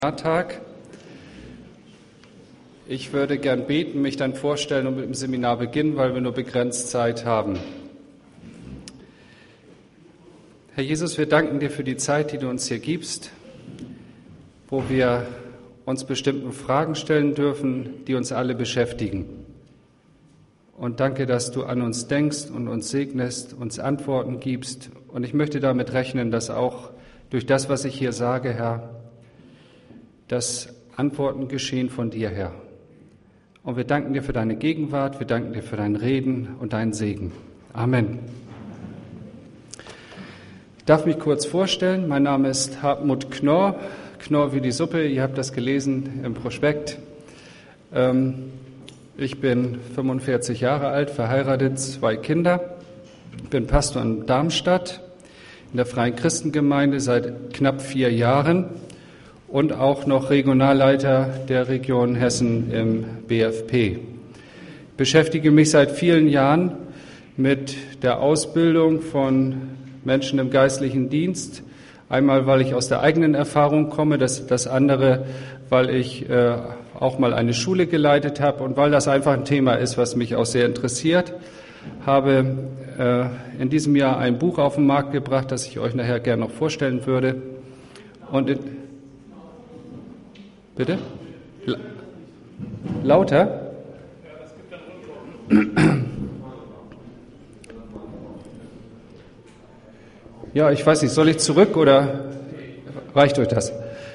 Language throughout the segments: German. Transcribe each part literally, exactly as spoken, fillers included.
Tag. Ich würde gern beten, mich dann vorstellen und mit dem Seminar beginnen, weil wir nur begrenzt Zeit haben. Herr Jesus, wir danken dir für die Zeit, die du uns hier gibst, wo wir uns bestimmten Fragen stellen dürfen, die uns alle beschäftigen. Und danke, dass du an uns denkst und uns segnest, uns Antworten gibst. Und ich möchte damit rechnen, dass auch durch das, was ich hier sage, Herr, dass Antworten geschehen von dir, Herr. Und wir danken dir für deine Gegenwart, wir danken dir für dein Reden und deinen Segen. Amen. Ich darf mich kurz vorstellen. Mein Name ist Hartmut Knorr. Knorr wie die Suppe, ihr habt das gelesen im Prospekt. Ich bin fünfundvierzig Jahre alt, verheiratet, zwei Kinder. Bin Pastor in Darmstadt in der Freien Christengemeinde seit knapp vier Jahren. Und auch noch Regionalleiter der Region Hessen im B F P. Ich beschäftige mich seit vielen Jahren mit der Ausbildung von Menschen im geistlichen Dienst. Einmal, weil ich aus der eigenen Erfahrung komme, das, das andere, weil ich äh, auch mal eine Schule geleitet habe und weil das einfach ein Thema ist, was mich auch sehr interessiert. Habe äh, in diesem Jahr ein Buch auf den Markt gebracht, das ich euch nachher gerne noch vorstellen würde. Und in, Bitte? La- Lauter? Ja, ich weiß nicht, soll ich zurück oder reicht euch das?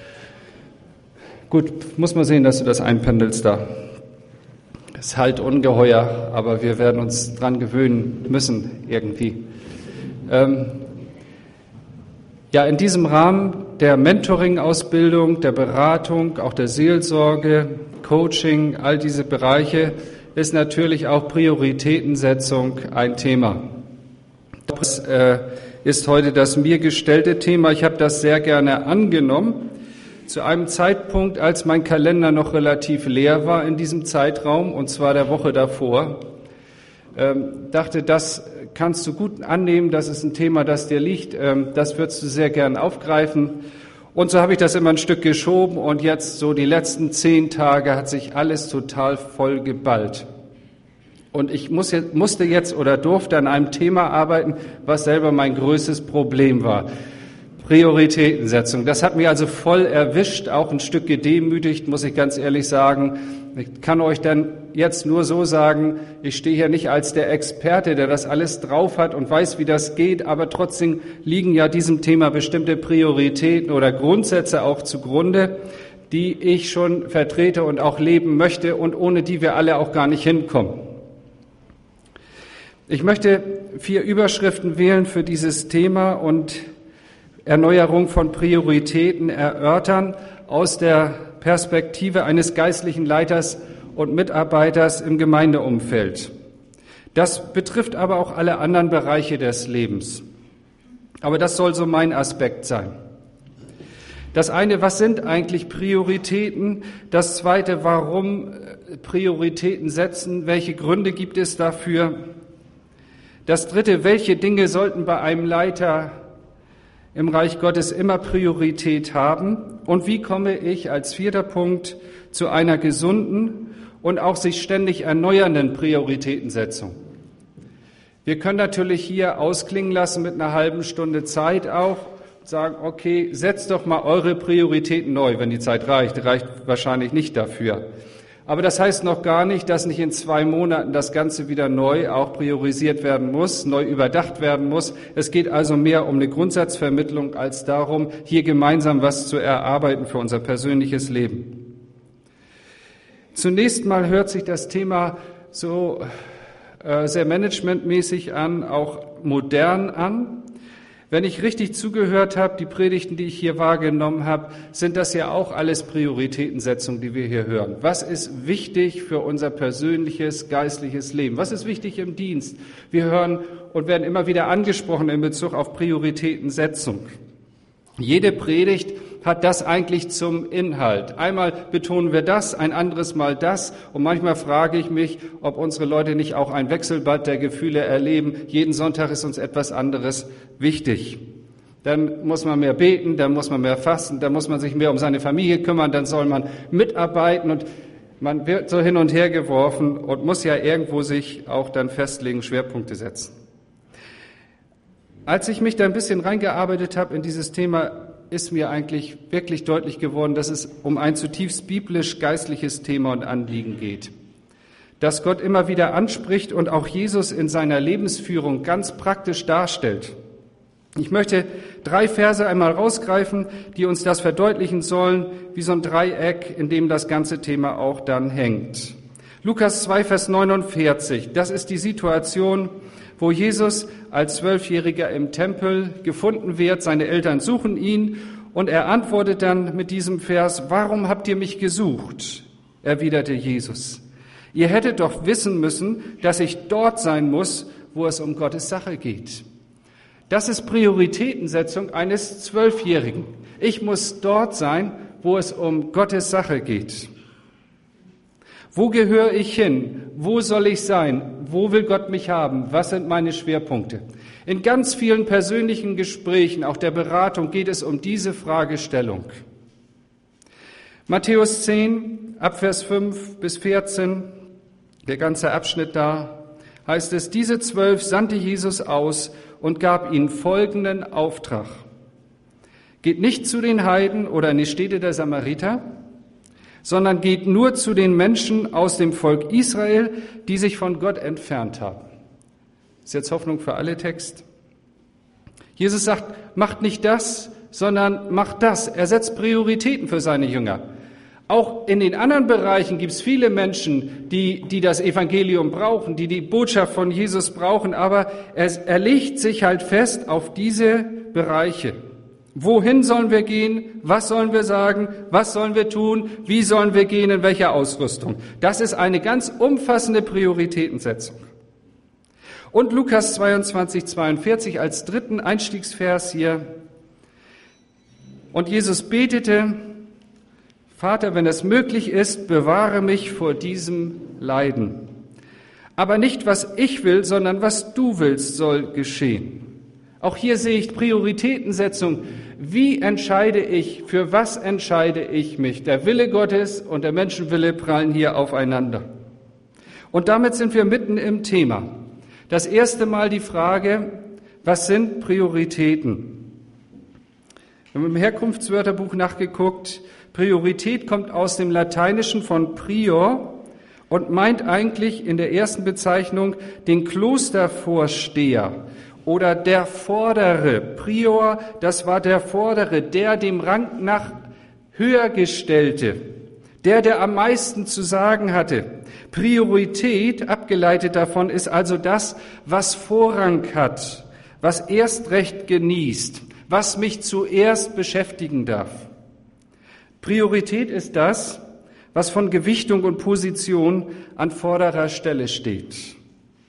Gut, muss man sehen, dass du das einpendelst da. Es ist halt ungeheuer, aber wir werden uns dran gewöhnen müssen irgendwie. Ähm, Ja, in diesem Rahmen der Mentoring-Ausbildung, der Beratung, auch der Seelsorge, Coaching, all diese Bereiche ist natürlich auch Prioritätensetzung ein Thema. Das äh, ist heute das mir gestellte Thema. Ich habe das sehr gerne angenommen. Zu einem Zeitpunkt, als mein Kalender noch relativ leer war in diesem Zeitraum, und zwar der Woche davor, ähm, dachte, das kannst du gut annehmen, das ist ein Thema, das dir liegt, das würdest du sehr gern aufgreifen. Und so habe ich das immer ein Stück geschoben und jetzt so die letzten zehn Tage hat sich alles total voll geballt. Und ich muss jetzt, musste jetzt oder durfte an einem Thema arbeiten, was selber mein größtes Problem war. Prioritätensetzung. Das hat mich also voll erwischt, auch ein Stück gedemütigt, muss ich ganz ehrlich sagen. Ich kann euch dann jetzt nur so sagen, ich stehe hier nicht als der Experte, der das alles drauf hat und weiß, wie das geht, aber trotzdem liegen ja diesem Thema bestimmte Prioritäten oder Grundsätze auch zugrunde, die ich schon vertrete und auch leben möchte und ohne die wir alle auch gar nicht hinkommen. Ich möchte vier Überschriften wählen für dieses Thema und Erneuerung von Prioritäten erörtern aus der Perspektive eines geistlichen Leiters und Mitarbeiters im Gemeindeumfeld. Das betrifft aber auch alle anderen Bereiche des Lebens. Aber das soll so mein Aspekt sein. Das eine, was sind eigentlich Prioritäten? Das zweite, warum Prioritäten setzen? Welche Gründe gibt es dafür? Das dritte, welche Dinge sollten bei einem Leiter im Reich Gottes immer Priorität haben? Und wie komme ich als vierter Punkt zu einer gesunden und auch sich ständig erneuernden Prioritätensetzung? Wir können natürlich hier ausklingen lassen mit einer halben Stunde Zeit auch, sagen, okay, setzt doch mal eure Prioritäten neu, wenn die Zeit reicht. Reicht wahrscheinlich nicht dafür. Aber das heißt noch gar nicht, dass nicht in zwei Monaten das Ganze wieder neu auch priorisiert werden muss, neu überdacht werden muss. Es geht also mehr um eine Grundsatzvermittlung als darum, hier gemeinsam was zu erarbeiten für unser persönliches Leben. Zunächst mal hört sich das Thema so äh, sehr managementmäßig an, auch modern an. Wenn ich richtig zugehört habe, die Predigten, die ich hier wahrgenommen habe, sind das ja auch alles Prioritätensetzungen, die wir hier hören. Was ist wichtig für unser persönliches, geistliches Leben? Was ist wichtig im Dienst? Wir hören und werden immer wieder angesprochen in Bezug auf Prioritätensetzung. Jede Predigt hat das eigentlich zum Inhalt. Einmal betonen wir das, ein anderes Mal das. Und manchmal frage ich mich, ob unsere Leute nicht auch ein Wechselbad der Gefühle erleben. Jeden Sonntag ist uns etwas anderes wichtig. dann muss man mehr beten, dann muss man mehr fasten, dann muss man sich mehr um seine Familie kümmern, dann soll man mitarbeiten und man wird so hin und her geworfen und muss ja irgendwo sich auch dann festlegen, Schwerpunkte setzen. Als ich mich da ein bisschen reingearbeitet habe in dieses Thema, ist mir eigentlich wirklich deutlich geworden, dass es um ein zutiefst biblisch-geistliches Thema und Anliegen geht, das Gott immer wieder anspricht und auch Jesus in seiner Lebensführung ganz praktisch darstellt. Ich möchte drei Verse einmal rausgreifen, die uns das verdeutlichen sollen, wie so ein Dreieck, in dem das ganze Thema auch dann hängt. Lukas zwei, Vers neunundvierzig, das ist die Situation, wo Jesus als Zwölfjähriger im Tempel gefunden wird. Seine Eltern suchen ihn und er antwortet dann mit diesem Vers, warum habt ihr mich gesucht? Erwiderte Jesus. Ihr hättet doch wissen müssen, dass ich dort sein muss, wo es um Gottes Sache geht. Das ist Prioritätensetzung eines Zwölfjährigen. Ich muss dort sein, wo es um Gottes Sache geht. Wo gehöre ich hin? Wo soll ich sein? Wo will Gott mich haben? Was sind meine Schwerpunkte? In ganz vielen persönlichen Gesprächen, auch der Beratung, geht es um diese Fragestellung. Matthäus zehn, Abvers fünf bis vierzehn, der ganze Abschnitt da, heißt es, diese zwölf sandte Jesus aus und gab ihnen folgenden Auftrag. Geht nicht zu den Heiden oder in die Städte der Samariter, sondern geht nur zu den Menschen aus dem Volk Israel, die sich von Gott entfernt haben. Das ist jetzt Hoffnung für alle Text. Jesus sagt, macht nicht das, sondern macht das. Er setzt Prioritäten für seine Jünger. Auch in den anderen Bereichen gibt es viele Menschen, die, die das Evangelium brauchen, die die Botschaft von Jesus brauchen, aber er, er legt sich halt fest auf diese Bereiche. Wohin sollen wir gehen? Was sollen wir sagen? Was sollen wir tun? Wie sollen wir gehen? In welcher Ausrüstung? Das ist eine ganz umfassende Prioritätensetzung. Und Lukas zweiundzwanzig, zweiundvierzig als dritten Einstiegsvers hier. Und Jesus betete, Vater, wenn es möglich ist, bewahre mich vor diesem Leiden. Aber nicht, was ich will, sondern was du willst, soll geschehen. Auch hier sehe ich Prioritätensetzung. Wie entscheide ich, für was entscheide ich mich? Der Wille Gottes und der Menschenwille prallen hier aufeinander. Und damit sind wir mitten im Thema. Das erste Mal die Frage, was sind Prioritäten? Wir haben im Herkunftswörterbuch nachgeguckt. Priorität kommt aus dem Lateinischen von prior und meint eigentlich in der ersten Bezeichnung den Klostervorsteher oder der Vordere. Prior, das war der Vordere, der dem Rang nach höher gestellte, der, der am meisten zu sagen hatte. Priorität, abgeleitet davon, ist also das, was Vorrang hat, was erst recht genießt, was mich zuerst beschäftigen darf. Priorität ist das, was von Gewichtung und Position an vorderer Stelle steht.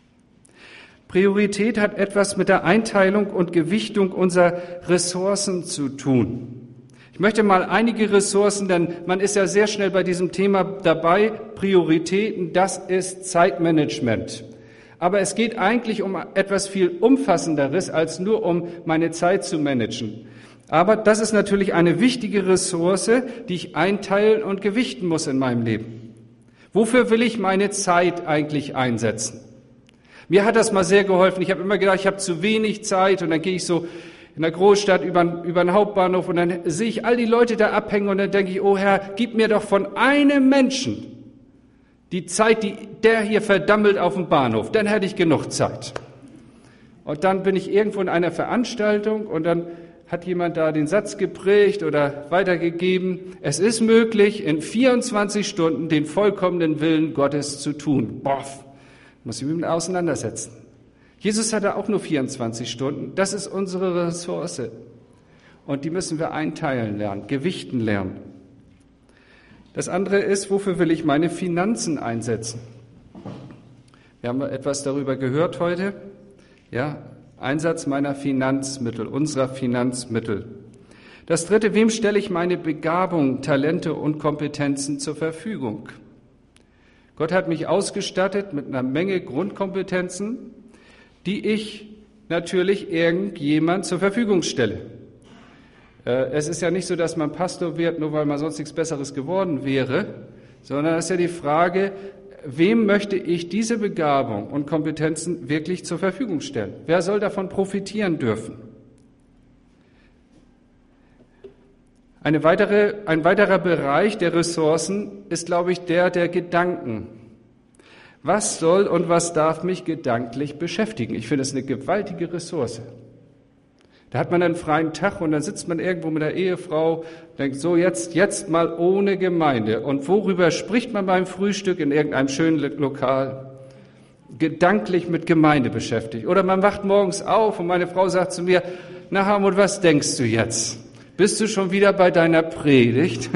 Priorität hat etwas mit der Einteilung und Gewichtung unserer Ressourcen zu tun. Ich möchte mal einige Ressourcen, denn man ist ja sehr schnell bei diesem Thema dabei, Prioritäten, das ist Zeitmanagement. Aber es geht eigentlich um etwas viel Umfassenderes, als nur um meine Zeit zu managen. Aber das ist natürlich eine wichtige Ressource, die ich einteilen und gewichten muss in meinem Leben. Wofür will ich meine Zeit eigentlich einsetzen? Mir hat das mal sehr geholfen. Ich habe immer gedacht, ich habe zu wenig Zeit und dann gehe ich so in der Großstadt über, über den Hauptbahnhof und dann sehe ich all die Leute da abhängen und dann denke ich, oh Herr, gib mir doch von einem Menschen die Zeit, die der hier verdammelt auf dem Bahnhof. Dann hätte ich genug Zeit. Und dann bin ich irgendwo in einer Veranstaltung und dann hat jemand da den Satz geprägt oder weitergegeben, es ist möglich, in vierundzwanzig Stunden den vollkommenen Willen Gottes zu tun. Boff, muss ich mich mit auseinandersetzen. Jesus hatte auch nur vierundzwanzig Stunden. Das ist unsere Ressource. Und die müssen wir einteilen lernen, gewichten lernen. Das andere ist, wofür will ich meine Finanzen einsetzen? Wir haben etwas darüber gehört heute. Ja, Einsatz meiner Finanzmittel, unserer Finanzmittel. Das dritte, wem stelle ich meine Begabung, Talente und Kompetenzen zur Verfügung? Gott hat mich ausgestattet mit einer Menge Grundkompetenzen, die ich natürlich irgendjemand zur Verfügung stelle. Es ist ja nicht so, dass man Pastor wird, nur weil man sonst nichts Besseres geworden wäre, sondern es ist ja die Frage, wem möchte ich diese Begabung und Kompetenzen wirklich zur Verfügung stellen? Wer soll davon profitieren dürfen? Eine weitere, ein weiterer Bereich der Ressourcen ist, glaube ich, der der Gedanken. Was soll und was darf mich gedanklich beschäftigen? Ich finde es eine gewaltige Ressource. Da hat man einen freien Tag und dann sitzt man irgendwo mit der Ehefrau, denkt so, jetzt, jetzt mal ohne Gemeinde. Und worüber spricht man beim Frühstück in irgendeinem schönen Lokal? Gedanklich mit Gemeinde beschäftigt. Oder man wacht morgens auf und meine Frau sagt zu mir, na Harmut, was denkst du jetzt? Bist du schon wieder bei deiner Predigt?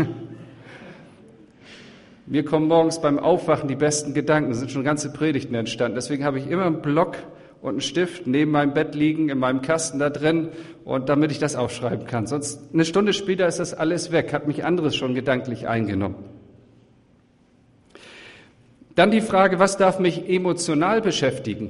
Mir kommen morgens beim Aufwachen die besten Gedanken, es sind schon ganze Predigten entstanden. Deswegen habe ich immer einen Block und einen Stift neben meinem Bett liegen, in meinem Kasten da drin, und damit ich das aufschreiben kann. Sonst eine Stunde später ist das alles weg, hat mich anderes schon gedanklich eingenommen. Dann die Frage, was darf mich emotional beschäftigen?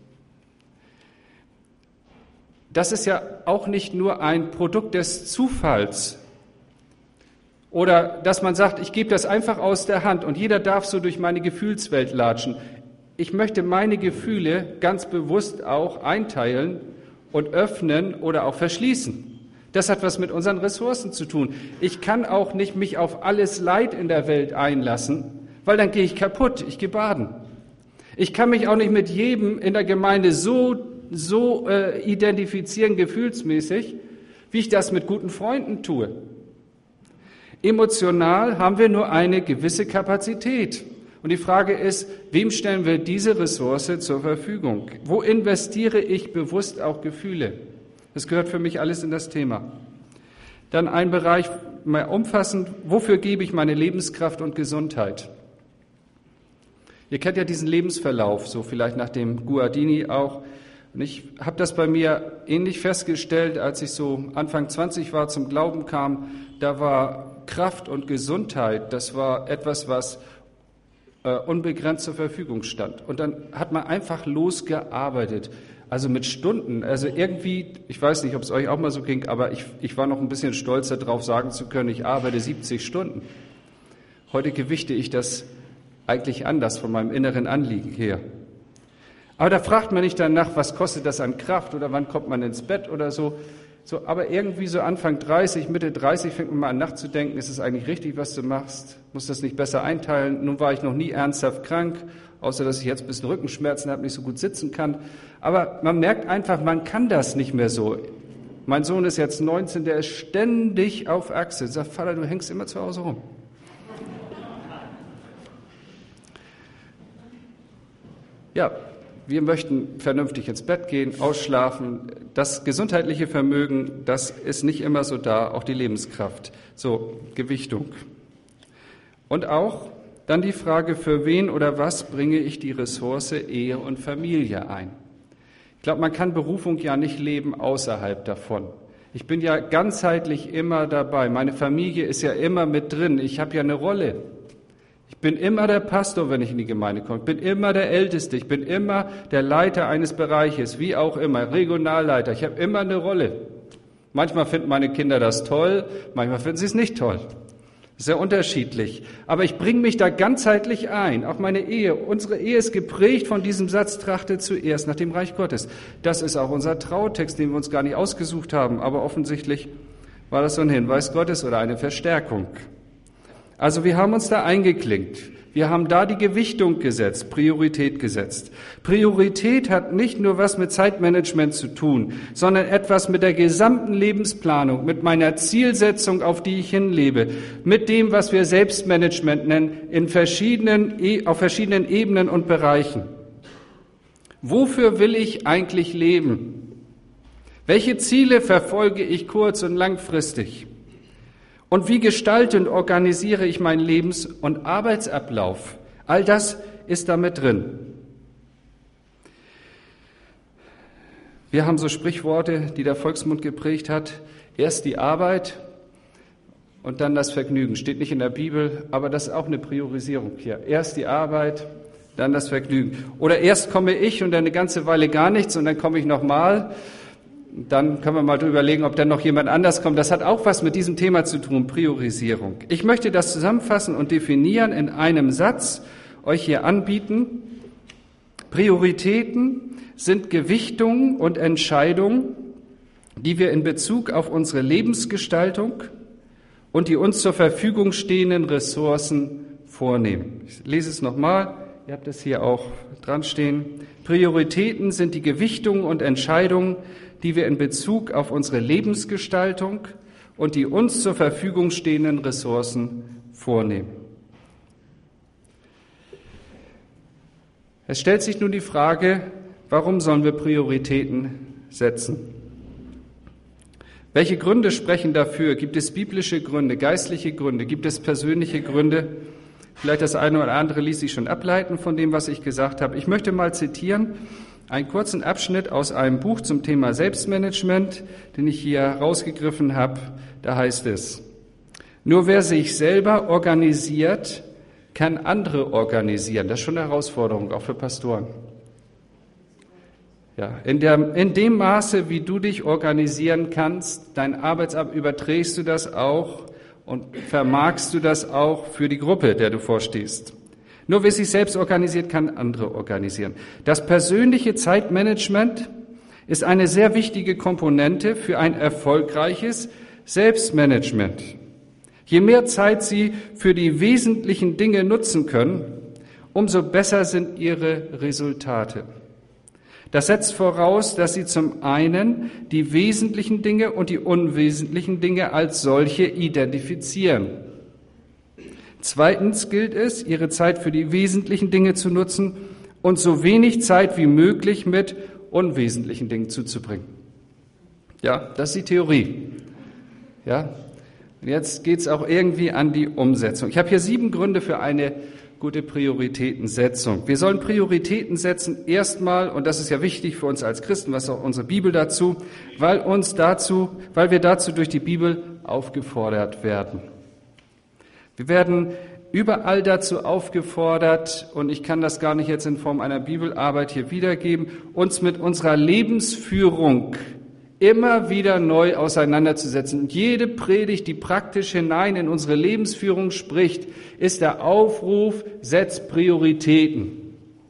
Das ist ja auch nicht nur ein Produkt des Zufalls oder dass man sagt, ich gebe das einfach aus der Hand und jeder darf so durch meine Gefühlswelt latschen. Ich möchte meine Gefühle ganz bewusst auch einteilen und öffnen oder auch verschließen. Das hat was mit unseren Ressourcen zu tun. Ich kann auch nicht mich auf alles Leid in der Welt einlassen, weil dann gehe ich kaputt, ich gehe baden. Ich kann mich auch nicht mit jedem in der Gemeinde so, so äh, identifizieren, gefühlsmäßig, wie ich das mit guten Freunden tue. Emotional haben wir nur eine gewisse Kapazität. Und die Frage ist, wem stellen wir diese Ressource zur Verfügung? Wo investiere ich bewusst auch Gefühle? Das gehört für mich alles in das Thema. Dann ein Bereich mehr umfassend, wofür gebe ich meine Lebenskraft und Gesundheit? Ihr kennt ja diesen Lebensverlauf, so vielleicht nach dem Guardini auch. Und ich habe das bei mir ähnlich festgestellt, als ich so Anfang zwanzig war, zum Glauben kam. Da war Kraft und Gesundheit, das war etwas, was äh, unbegrenzt zur Verfügung stand. Und dann hat man einfach losgearbeitet, also mit Stunden. Also irgendwie, ich weiß nicht, ob es euch auch mal so ging, aber ich, ich war noch ein bisschen stolzer darauf, sagen zu können, ich arbeite siebzig Stunden. Heute gewichte ich das eigentlich anders von meinem inneren Anliegen her. Aber da fragt man nicht danach, was kostet das an Kraft oder wann kommt man ins Bett oder so. So, aber irgendwie so Anfang dreißig, Mitte dreißig fängt man mal an nachzudenken, ist es eigentlich richtig, was du machst? Muss das nicht besser einteilen? Nun war ich noch nie ernsthaft krank, außer dass ich jetzt ein bisschen Rückenschmerzen habe, nicht so gut sitzen kann. Aber man merkt einfach, man kann das nicht mehr so. Mein Sohn ist jetzt neunzehn, der ist ständig auf Achse. Sagt, Vater, du hängst immer zu Hause rum. Ja, wir möchten vernünftig ins Bett gehen, ausschlafen. Das gesundheitliche Vermögen, das ist nicht immer so da, auch die Lebenskraft. So, Gewichtung. Und auch dann die Frage, für wen oder was bringe ich die Ressource Ehe und Familie ein? Ich glaube, man kann Berufung ja nicht leben außerhalb davon. Ich bin ja ganzheitlich immer dabei. Meine Familie ist ja immer mit drin. Ich habe ja eine Rolle. Ich bin immer der Pastor, wenn ich in die Gemeinde komme. Ich bin immer der Älteste. Ich bin immer der Leiter eines Bereiches, wie auch immer, Regionalleiter. Ich habe immer eine Rolle. Manchmal finden meine Kinder das toll, manchmal finden sie es nicht toll. Sehr unterschiedlich. Aber ich bringe mich da ganzheitlich ein. Auch meine Ehe. Unsere Ehe ist geprägt von diesem Satz, trachte zuerst nach dem Reich Gottes. Das ist auch unser Trautext, den wir uns gar nicht ausgesucht haben. Aber offensichtlich war das so ein Hinweis Gottes oder eine Verstärkung. Also wir haben uns da eingeklinkt. Wir haben da die Gewichtung gesetzt, Priorität gesetzt. Priorität hat nicht nur was mit Zeitmanagement zu tun, sondern etwas mit der gesamten Lebensplanung, mit meiner Zielsetzung, auf die ich hinlebe, mit dem, was wir Selbstmanagement nennen, in verschiedenen, auf verschiedenen Ebenen und Bereichen. Wofür will ich eigentlich leben? Welche Ziele verfolge ich kurz- und langfristig? Und wie gestalte und organisiere ich meinen Lebens- und Arbeitsablauf? All das ist damit drin. Wir haben so Sprichworte, die der Volksmund geprägt hat. Erst die Arbeit und dann das Vergnügen. Steht nicht in der Bibel, aber das ist auch eine Priorisierung hier. Erst die Arbeit, dann das Vergnügen. Oder erst komme ich und dann eine ganze Weile gar nichts und dann komme ich nochmal. Dann können wir mal überlegen, ob dann noch jemand anders kommt. Das hat auch was mit diesem Thema zu tun, Priorisierung. Ich möchte das zusammenfassen und definieren in einem Satz, euch hier anbieten. Prioritäten sind Gewichtungen und Entscheidungen, die wir in Bezug auf unsere Lebensgestaltung und die uns zur Verfügung stehenden Ressourcen vornehmen. Ich lese es nochmal, ihr habt es hier auch dran stehen. Prioritäten sind die Gewichtungen und Entscheidungen, die wir in Bezug auf unsere Lebensgestaltung und die uns zur Verfügung stehenden Ressourcen vornehmen. Es stellt sich nun die Frage, warum sollen wir Prioritäten setzen? Welche Gründe sprechen dafür? Gibt es biblische Gründe, geistliche Gründe? Gibt es persönliche Gründe? Vielleicht das eine oder andere ließ sich schon ableiten von dem, was ich gesagt habe. Ich möchte mal zitieren einen kurzen Abschnitt aus einem Buch zum Thema Selbstmanagement, den ich hier rausgegriffen habe. Da heißt es: Nur wer sich selber organisiert, kann andere organisieren. Das ist schon eine Herausforderung, auch für Pastoren. Ja, in, der, in dem Maße, wie du dich organisieren kannst, dein Arbeitsamt, überträgst du das auch und vermagst du das auch für die Gruppe, der du vorstehst. Nur wer sich selbst organisiert, kann andere organisieren. Das persönliche Zeitmanagement ist eine sehr wichtige Komponente für ein erfolgreiches Selbstmanagement. Je mehr Zeit Sie für die wesentlichen Dinge nutzen können, umso besser sind Ihre Resultate. Das setzt voraus, dass Sie zum einen die wesentlichen Dinge und die unwesentlichen Dinge als solche identifizieren. Zweitens gilt es, Ihre Zeit für die wesentlichen Dinge zu nutzen und so wenig Zeit wie möglich mit unwesentlichen Dingen zuzubringen. Ja, das ist die Theorie. Ja, und jetzt geht es auch irgendwie an die Umsetzung. Ich habe hier sieben Gründe für eine gute Prioritätensetzung. Wir sollen Prioritäten setzen, erstmal, und das ist ja wichtig für uns als Christen, was auch unsere Bibel dazu, weil uns dazu, weil wir dazu durch die Bibel aufgefordert werden. Wir werden überall dazu aufgefordert, und ich kann das gar nicht jetzt in Form einer Bibelarbeit hier wiedergeben, uns mit unserer Lebensführung immer wieder neu auseinanderzusetzen. Und jede Predigt, die praktisch hinein in unsere Lebensführung spricht, ist der Aufruf, setzt Prioritäten.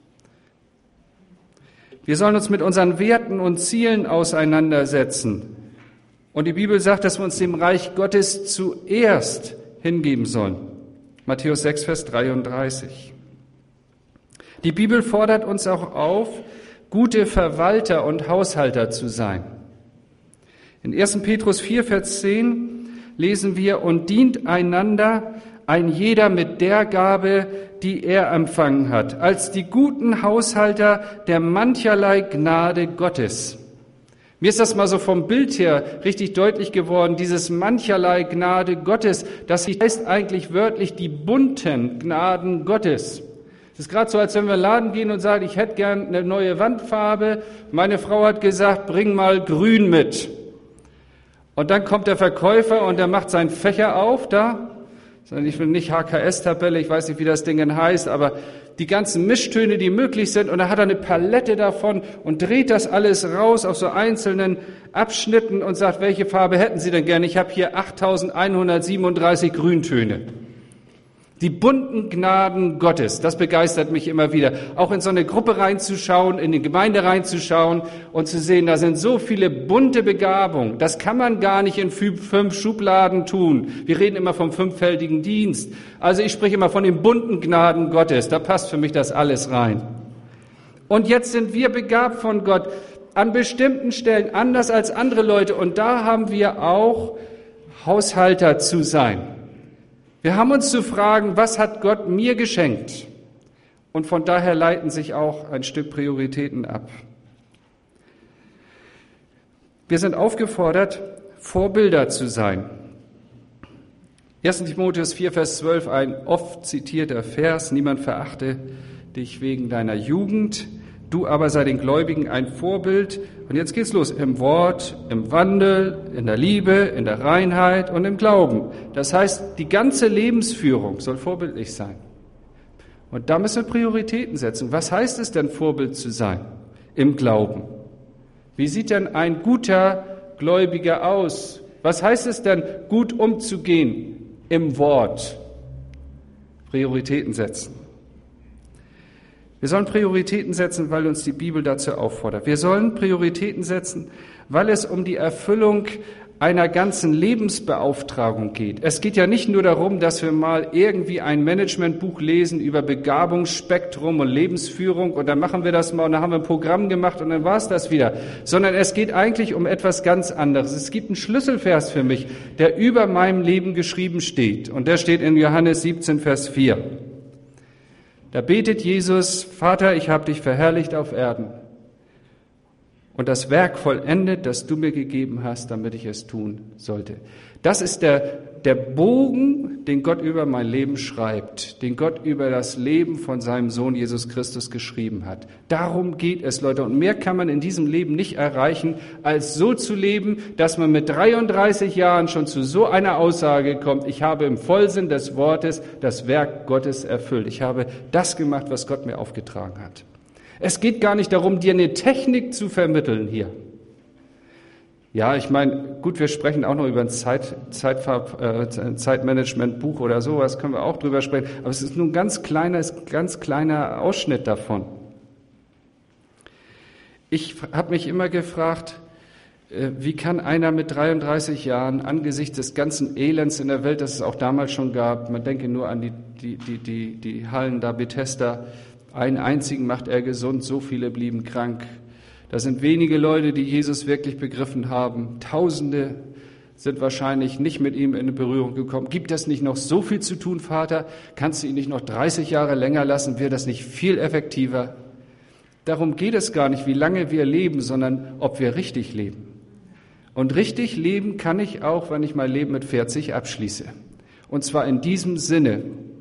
Wir sollen uns mit unseren Werten und Zielen auseinandersetzen. Und die Bibel sagt, dass wir uns dem Reich Gottes zuerst hingeben sollen. Matthäus sechs, Vers dreiunddreißig. Die Bibel fordert uns auch auf, gute Verwalter und Haushalter zu sein. In ersten Petrus vier, Vers zehn lesen wir: Und dient einander, ein jeder mit der Gabe, die er empfangen hat, als die guten Haushalter der mancherlei Gnade Gottes. Mir ist das mal so vom Bild her richtig deutlich geworden, dieses mancherlei Gnade Gottes, das heißt eigentlich wörtlich die bunten Gnaden Gottes. Es ist gerade so, als wenn wir in den Laden gehen und sagen, ich hätte gern eine neue Wandfarbe. Meine Frau hat gesagt, bring mal grün mit. Und dann kommt der Verkäufer und der macht seinen Fächer auf da. Ich will nicht H K S-Tabelle, ich weiß nicht, wie das Ding heißt, aber die ganzen Mischtöne, die möglich sind, und da hat er eine Palette davon und dreht das alles raus auf so einzelnen Abschnitten und sagt, welche Farbe hätten Sie denn gerne? Ich habe hier achttausendeinhundertsiebenunddreißig Grüntöne. Die bunten Gnaden Gottes, das begeistert mich immer wieder. Auch in so eine Gruppe reinzuschauen, in die Gemeinde reinzuschauen und zu sehen, da sind so viele bunte Begabungen. Das kann man gar nicht in fünf Schubladen tun. Wir reden immer vom fünffältigen Dienst. Also ich spreche immer von den bunten Gnaden Gottes. Da passt für mich das alles rein. Und jetzt sind wir begabt von Gott an bestimmten Stellen, anders als andere Leute. Und da haben wir auch Haushalter zu sein. Wir haben uns zu fragen, was hat Gott mir geschenkt? Und von daher leiten sich auch ein Stück Prioritäten ab. Wir sind aufgefordert, Vorbilder zu sein. erster Timotheus vier, Vers zwölf, ein oft zitierter Vers: Niemand verachte dich wegen deiner Jugend, du aber sei den Gläubigen ein Vorbild. Und jetzt geht's los, im Wort, im Wandel, in der Liebe, in der Reinheit und im Glauben. Das heißt, die ganze Lebensführung soll vorbildlich sein. Und da müssen wir Prioritäten setzen. Was heißt es denn, Vorbild zu sein? Im Glauben. Wie sieht denn ein guter Gläubiger aus? Was heißt es denn, gut umzugehen im Wort? Prioritäten setzen. Wir sollen Prioritäten setzen, weil uns die Bibel dazu auffordert. Wir sollen Prioritäten setzen, weil es um die Erfüllung einer ganzen Lebensbeauftragung geht. Es geht ja nicht nur darum, dass wir mal irgendwie ein Managementbuch lesen über Begabungsspektrum und Lebensführung und dann machen wir das mal und dann haben wir ein Programm gemacht und dann war es das wieder, sondern es geht eigentlich um etwas ganz anderes. Es gibt einen Schlüsselvers für mich, der über meinem Leben geschrieben steht und der steht in Johannes siebzehn, Vers vier. Da betet Jesus: Vater, ich habe dich verherrlicht auf Erden und das Werk vollendet, das du mir gegeben hast, damit ich es tun sollte. Das ist der, der Bogen, den Gott über mein Leben schreibt, den Gott über das Leben von seinem Sohn Jesus Christus geschrieben hat. Darum geht es, Leute. Und mehr kann man in diesem Leben nicht erreichen, als so zu leben, dass man mit dreiunddreißig Jahren schon zu so einer Aussage kommt: Ich habe im Vollsinn des Wortes das Werk Gottes erfüllt. Ich habe das gemacht, was Gott mir aufgetragen hat. Es geht gar nicht darum, dir eine Technik zu vermitteln hier. Ja, ich meine, gut, wir sprechen auch noch über ein Zeit, Zeitfahr, äh, Zeitmanagement-Buch oder sowas, können wir auch drüber sprechen. Aber es ist nur ein ganz kleiner, ganz kleiner Ausschnitt davon. Ich habe mich immer gefragt, äh, wie kann einer mit dreiunddreißig Jahren angesichts des ganzen Elends in der Welt, das es auch damals schon gab, man denke nur an die, die, die, die, die Hallen da Bethesda, einen einzigen macht er gesund, so viele blieben krank. Das sind wenige Leute, die Jesus wirklich begriffen haben. Tausende sind wahrscheinlich nicht mit ihm in Berührung gekommen. Gibt es nicht noch so viel zu tun, Vater? Kannst du ihn nicht noch dreißig Jahre länger lassen? Wäre das nicht viel effektiver? Darum geht es gar nicht, wie lange wir leben, sondern ob wir richtig leben. Und richtig leben kann ich auch, wenn ich mein Leben mit vierzig abschließe. Und zwar in diesem Sinne.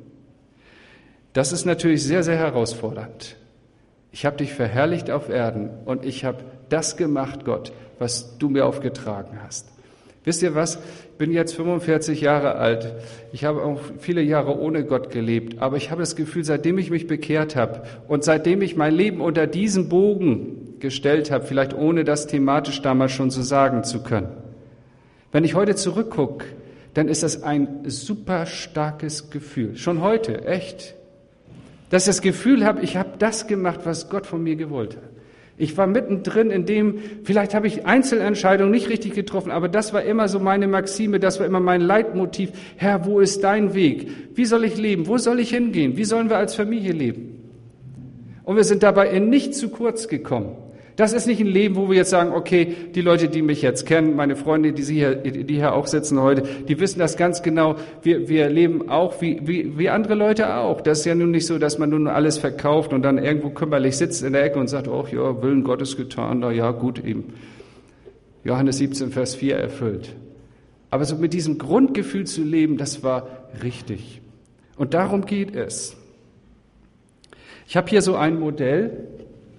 Das ist natürlich sehr, sehr herausfordernd. Ich habe dich verherrlicht auf Erden und ich habe das gemacht, Gott, was du mir aufgetragen hast. Wisst ihr was? Ich bin jetzt fünfundvierzig Jahre alt. Ich habe auch viele Jahre ohne Gott gelebt. Aber ich habe das Gefühl, seitdem ich mich bekehrt habe und seitdem ich mein Leben unter diesen Bogen gestellt habe, vielleicht ohne das thematisch damals schon so sagen zu können. Wenn ich heute zurückgucke, dann ist das ein super starkes Gefühl. Schon heute, echt. Dass ich das Gefühl habe, ich habe das gemacht, was Gott von mir gewollt hat. Ich war mittendrin in dem, vielleicht habe ich Einzelentscheidungen nicht richtig getroffen, aber das war immer so meine Maxime, das war immer mein Leitmotiv. Herr, wo ist dein Weg? Wie soll ich leben? Wo soll ich hingehen? Wie sollen wir als Familie leben? Und wir sind dabei in nicht zu kurz gekommen. Das ist nicht ein Leben, wo wir jetzt sagen, okay, die Leute, die mich jetzt kennen, meine Freunde, die hier, die hier auch sitzen heute, die wissen das ganz genau. Wir, wir leben auch wie, wie, wie andere Leute auch. Das ist ja nun nicht so, dass man nun alles verkauft und dann irgendwo kümmerlich sitzt in der Ecke und sagt, oh ja, Willen Gottes getan, na ja, gut eben. Johannes siebzehn, Vers vier erfüllt. Aber so mit diesem Grundgefühl zu leben, das war richtig. Und darum geht es. Ich habe hier so ein Modell.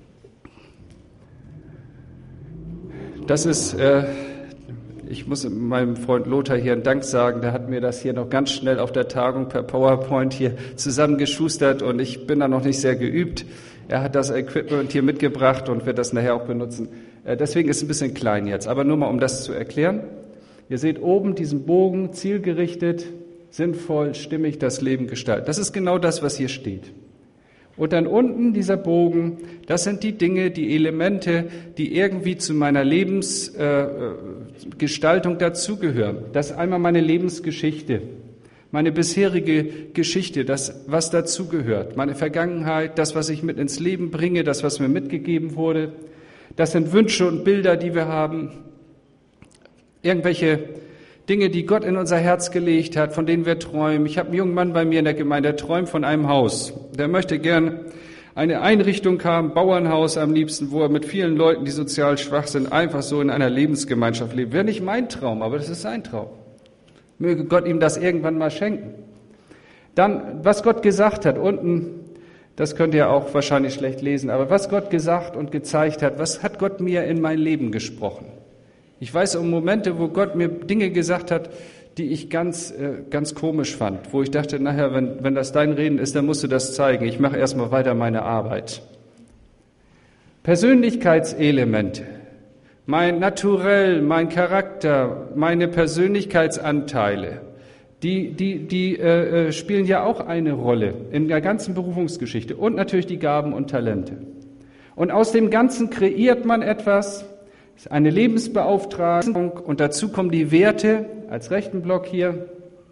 Das ist, äh, ich muss meinem Freund Lothar hier einen Dank sagen, der hat mir das hier noch ganz schnell auf der Tagung per PowerPoint hier zusammengeschustert und ich bin da noch nicht sehr geübt. Er hat das Equipment hier mitgebracht und wird das nachher auch benutzen. Äh, deswegen ist es ein bisschen klein jetzt, aber nur mal, um das zu erklären. Ihr seht oben diesen Bogen, zielgerichtet, sinnvoll, stimmig das Leben gestalten. Das ist genau das, was hier steht. Und dann unten dieser Bogen, das sind die Dinge, die Elemente, die irgendwie zu meiner Lebensgestaltung äh, dazugehören. Das ist einmal meine Lebensgeschichte, meine bisherige Geschichte, das, was dazugehört, meine Vergangenheit, das, was ich mit ins Leben bringe, das, was mir mitgegeben wurde. Das sind Wünsche und Bilder, die wir haben, irgendwelche Dinge, die Gott in unser Herz gelegt hat, von denen wir träumen. Ich habe einen jungen Mann bei mir in der Gemeinde, der träumt von einem Haus. Der möchte gern eine Einrichtung haben, Bauernhaus am liebsten, wo er mit vielen Leuten, die sozial schwach sind, einfach so in einer Lebensgemeinschaft lebt. Wäre nicht mein Traum, aber das ist sein Traum. Möge Gott ihm das irgendwann mal schenken. Dann, was Gott gesagt hat, unten, das könnt ihr auch wahrscheinlich schlecht lesen, aber was Gott gesagt und gezeigt hat, was hat Gott mir in mein Leben gesprochen? Ich weiß um Momente, wo Gott mir Dinge gesagt hat, die ich ganz, äh, ganz komisch fand, wo ich dachte, nachher, wenn, wenn das dein Reden ist, dann musst du das zeigen. Ich mache erstmal weiter meine Arbeit. Persönlichkeitselemente. mein Naturell, mein Charakter, meine Persönlichkeitsanteile, die, die, die äh, spielen ja auch eine Rolle in der ganzen Berufungsgeschichte und natürlich die Gaben und Talente. Und aus dem Ganzen kreiert man etwas, eine Lebensbeauftragung und dazu kommen die Werte als rechten Block hier,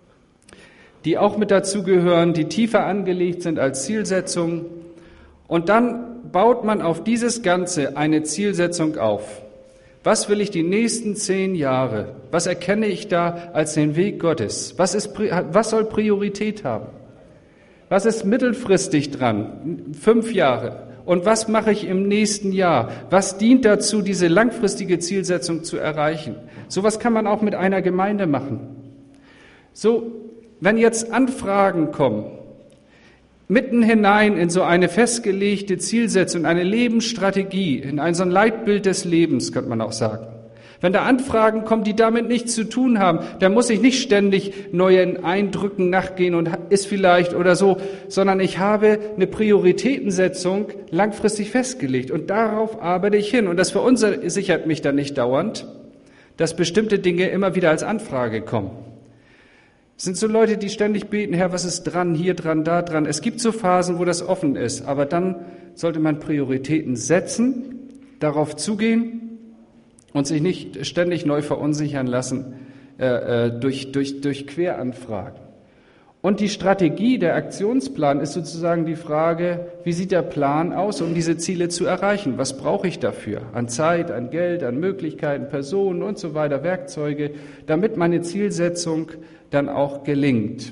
die auch mit dazugehören, die tiefer angelegt sind als Zielsetzung. Und dann baut man auf dieses Ganze eine Zielsetzung auf. Was will ich die nächsten zehn Jahre? Was erkenne ich da als den Weg Gottes? Was ist, was soll Priorität haben? Was ist mittelfristig dran? Fünf Jahre. Und was mache ich im nächsten Jahr? Was dient dazu, diese langfristige Zielsetzung zu erreichen? Sowas kann man auch mit einer Gemeinde machen. So, wenn jetzt Anfragen kommen, mitten hinein in so eine festgelegte Zielsetzung, eine Lebensstrategie, in ein so ein Leitbild des Lebens, könnte man auch sagen. Wenn da Anfragen kommen, die damit nichts zu tun haben, dann muss ich nicht ständig neuen Eindrücken nachgehen und ist vielleicht oder so, sondern ich habe eine Prioritätensetzung langfristig festgelegt und darauf arbeite ich hin. Und das verunsichert mich dann nicht dauernd, dass bestimmte Dinge immer wieder als Anfrage kommen. Es sind so Leute, die ständig beten, Herr, was ist dran, hier dran, da dran. Es gibt so Phasen, wo das offen ist, aber dann sollte man Prioritäten setzen, darauf zugehen und sich nicht ständig neu verunsichern lassen äh, durch, durch, durch Queranfragen. Und die Strategie, der Aktionsplan ist sozusagen die Frage, wie sieht der Plan aus, um diese Ziele zu erreichen? Was brauche ich dafür? An Zeit, an Geld, an Möglichkeiten, Personen und so weiter, Werkzeuge, damit meine Zielsetzung dann auch gelingt.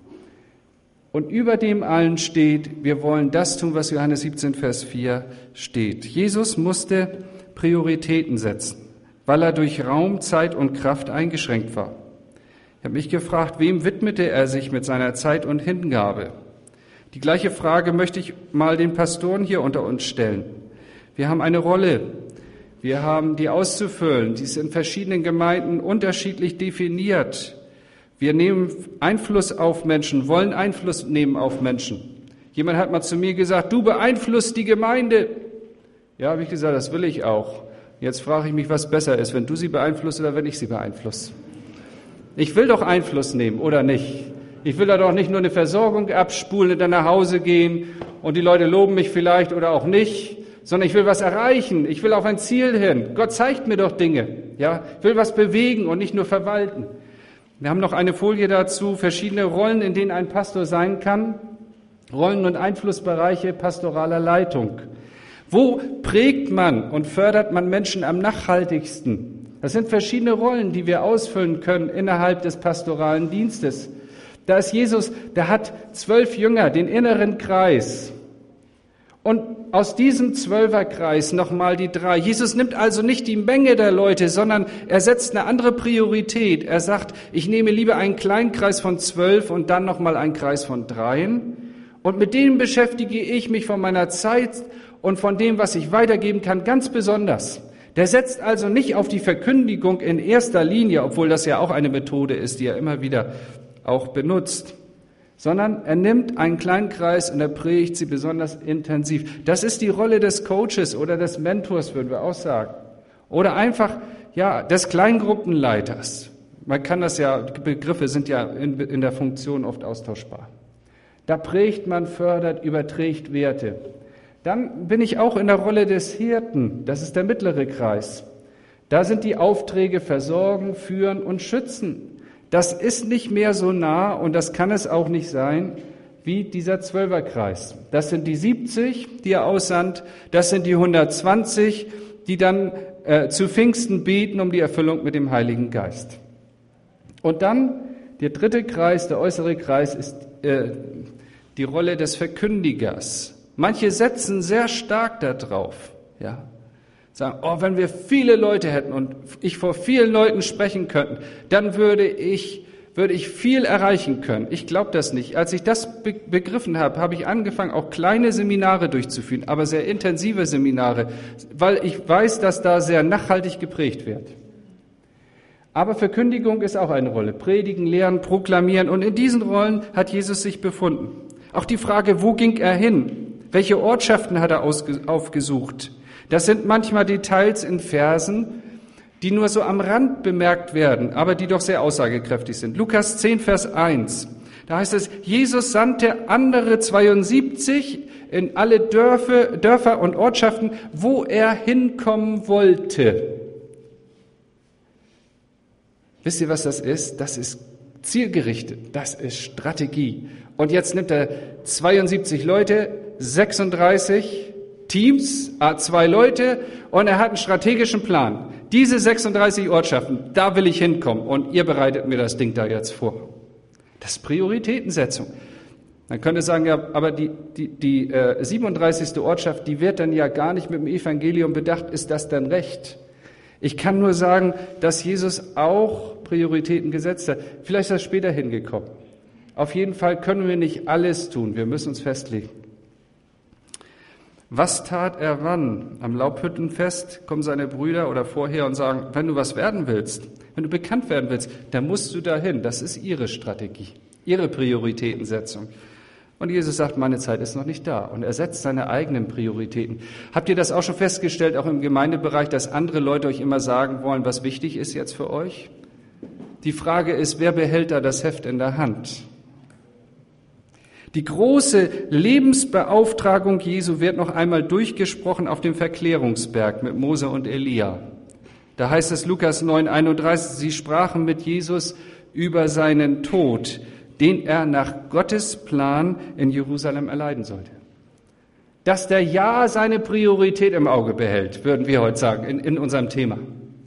Und über dem allen steht, wir wollen das tun, was Johannes siebzehn, Vers vier steht. Jesus musste Prioritäten setzen, weil er durch Raum, Zeit und Kraft eingeschränkt war. Ich habe mich gefragt, wem widmete er sich mit seiner Zeit und Hingabe? Die gleiche Frage möchte ich mal den Pastoren hier unter uns stellen. Wir haben eine Rolle, wir haben die auszufüllen, die ist in verschiedenen Gemeinden unterschiedlich definiert. Wir nehmen Einfluss auf Menschen, wollen Einfluss nehmen auf Menschen. Jemand hat mal zu mir gesagt, du beeinflusst die Gemeinde. Ja, habe ich gesagt, das will ich auch. Jetzt frage ich mich, was besser ist, wenn du sie beeinflusst oder wenn ich sie beeinflusse. Ich will doch Einfluss nehmen, oder nicht? Ich will da doch nicht nur eine Versorgung abspulen und dann nach Hause gehen und die Leute loben mich vielleicht oder auch nicht, sondern ich will was erreichen. Ich will auf ein Ziel hin. Gott zeigt mir doch Dinge. Ja, ich will was bewegen und nicht nur verwalten. Wir haben noch eine Folie dazu, verschiedene Rollen, in denen ein Pastor sein kann. Rollen und Einflussbereiche pastoraler Leitung. Wo prägt man und fördert man Menschen am nachhaltigsten? Das sind verschiedene Rollen, die wir ausfüllen können innerhalb des pastoralen Dienstes. Da ist Jesus, der hat zwölf Jünger, den inneren Kreis. Und aus diesem Zwölferkreis nochmal die drei. Jesus nimmt also nicht die Menge der Leute, sondern er setzt eine andere Priorität. Er sagt, ich nehme lieber einen kleinen Kreis von zwölf und dann nochmal einen Kreis von dreien. Und mit denen beschäftige ich mich von meiner Zeit und von dem, was ich weitergeben kann, ganz besonders. Der setzt also nicht auf die Verkündigung in erster Linie, obwohl das ja auch eine Methode ist, die er immer wieder auch benutzt, sondern er nimmt einen kleinen Kreis und er predigt sie besonders intensiv. Das ist die Rolle des Coaches oder des Mentors, würden wir auch sagen. Oder einfach, ja, des Kleingruppenleiters. Man kann das ja, die Begriffe sind ja in, in der Funktion oft austauschbar. Da predigt man, fördert, überträgt Werte. Dann bin ich auch in der Rolle des Hirten. Das ist der mittlere Kreis. Da sind die Aufträge versorgen, führen und schützen. Das ist nicht mehr so nah und das kann es auch nicht sein wie dieser Zwölferkreis. Das sind die siebzig, die er aussandt. Das sind die hundertzwanzig, die dann äh, zu Pfingsten beten um die Erfüllung mit dem Heiligen Geist. Und dann der dritte Kreis, der äußere Kreis, ist äh, die Rolle des Verkündigers. Manche setzen sehr stark darauf, ja, sagen, oh, wenn wir viele Leute hätten und ich vor vielen Leuten sprechen könnte, dann würde ich, würde ich viel erreichen können. Ich glaube das nicht. Als ich das be- begriffen habe, habe ich angefangen, auch kleine Seminare durchzuführen, aber sehr intensive Seminare, weil ich weiß, dass da sehr nachhaltig geprägt wird. Aber Verkündigung ist auch eine Rolle. Predigen, lehren, proklamieren. Und in diesen Rollen hat Jesus sich befunden. Auch die Frage, wo ging er hin? Welche Ortschaften hat er ausge- aufgesucht? Das sind manchmal Details in Versen, die nur so am Rand bemerkt werden, aber die doch sehr aussagekräftig sind. Lukas zehn, Vers eins. Da heißt es, Jesus sandte andere zweiundsiebzig in alle Dörfer, Dörfer und Ortschaften, wo er hinkommen wollte. Wisst ihr, was das ist? Das ist zielgerichtet, das ist Strategie. Und jetzt nimmt er zweiundsiebzig Leute, sechsunddreißig Teams, zwei Leute, und er hat einen strategischen Plan. Diese sechsunddreißig Ortschaften, da will ich hinkommen und ihr bereitet mir das Ding da jetzt vor. Das ist Prioritätensetzung. Man könnte sagen, ja, aber die, die, die äh, siebenunddreißigste Ortschaft, die wird dann ja gar nicht mit dem Evangelium bedacht. Ist das denn recht? Ich kann nur sagen, dass Jesus auch Prioritäten gesetzt hat. Vielleicht ist er später hingekommen. Auf jeden Fall können wir nicht alles tun. Wir müssen uns festlegen. Was tat er wann? Am Laubhüttenfest kommen seine Brüder oder vorher und sagen, wenn du was werden willst, wenn du bekannt werden willst, dann musst du dahin. Das ist ihre Strategie, ihre Prioritätensetzung. Und Jesus sagt, meine Zeit ist noch nicht da. Und er setzt seine eigenen Prioritäten. Habt ihr das auch schon festgestellt, auch im Gemeindebereich, dass andere Leute euch immer sagen wollen, was wichtig ist jetzt für euch? Die Frage ist, wer behält da das Heft in der Hand? Die große Lebensbeauftragung Jesu wird noch einmal durchgesprochen auf dem Verklärungsberg mit Mose und Elia. Da heißt es Lukas neun, einunddreißig, sie sprachen mit Jesus über seinen Tod, den er nach Gottes Plan in Jerusalem erleiden sollte. Dass der Ja seine Priorität im Auge behält, würden wir heute sagen, in, in unserem Thema.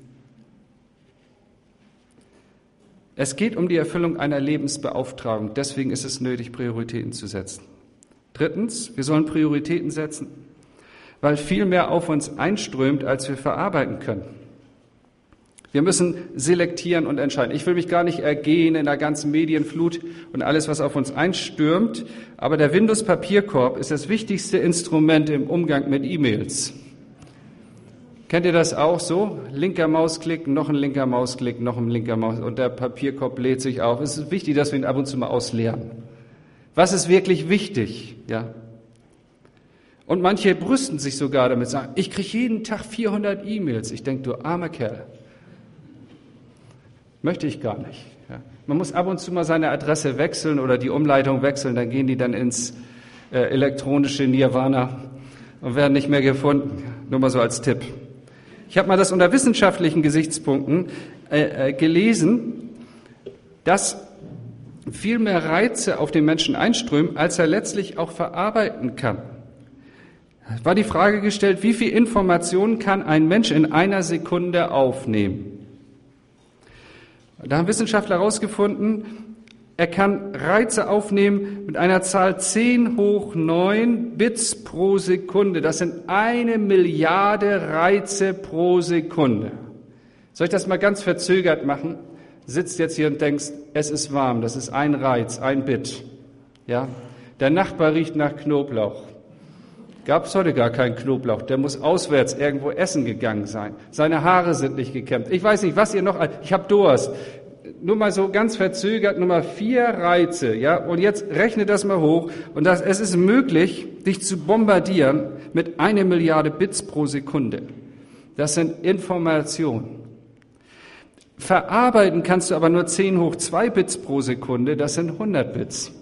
Es geht um die Erfüllung einer Lebensbeauftragung. Deswegen ist es nötig, Prioritäten zu setzen. Drittens, wir sollen Prioritäten setzen, weil viel mehr auf uns einströmt, als wir verarbeiten können. Wir müssen selektieren und entscheiden. Ich will mich gar nicht ergehen in der ganzen Medienflut und alles, was auf uns einstürmt. Aber der Windows-Papierkorb ist das wichtigste Instrument im Umgang mit E-Mails. Kennt ihr das auch so? Linker Mausklick, noch ein linker Mausklick, noch ein linker Mausklick und der Papierkorb bläht sich auf. Es ist wichtig, dass wir ihn ab und zu mal ausleeren. Was ist wirklich wichtig? Ja. Und manche brüsten sich sogar damit, sagen, ich kriege jeden Tag vierhundert E-Mails. Ich denke, du armer Kerl. Möchte ich gar nicht. Ja. Man muss ab und zu mal seine Adresse wechseln oder die Umleitung wechseln, dann gehen die dann ins äh, elektronische Nirvana und werden nicht mehr gefunden. Nur mal so als Tipp. Ich habe mal das unter wissenschaftlichen Gesichtspunkten äh, äh, gelesen, dass viel mehr Reize auf den Menschen einströmen, als er letztlich auch verarbeiten kann. War die Frage gestellt, wie viel Informationen kann ein Mensch in einer Sekunde aufnehmen? Da haben Wissenschaftler herausgefunden, er kann Reize aufnehmen mit einer Zahl zehn hoch neun Bits pro Sekunde. Das sind eine Milliarde Reize pro Sekunde. Soll ich das mal ganz verzögert machen? Sitzt jetzt hier und denkst, es ist warm, das ist ein Reiz, ein Bit. Ja? Der Nachbar riecht nach Knoblauch. Gab es heute gar keinen Knoblauch, der muss auswärts irgendwo essen gegangen sein. Seine Haare sind nicht gekämmt. Ich weiß nicht, was ihr noch, ich habe Durst. Nur mal so ganz verzögert, Nummer vier Reize, ja, und jetzt rechne das mal hoch. Und das, es ist möglich, dich zu bombardieren mit einer Milliarde Bits pro Sekunde. Das sind Informationen. Verarbeiten kannst du aber nur zehn hoch zwei Bits pro Sekunde, das sind hundert Bits.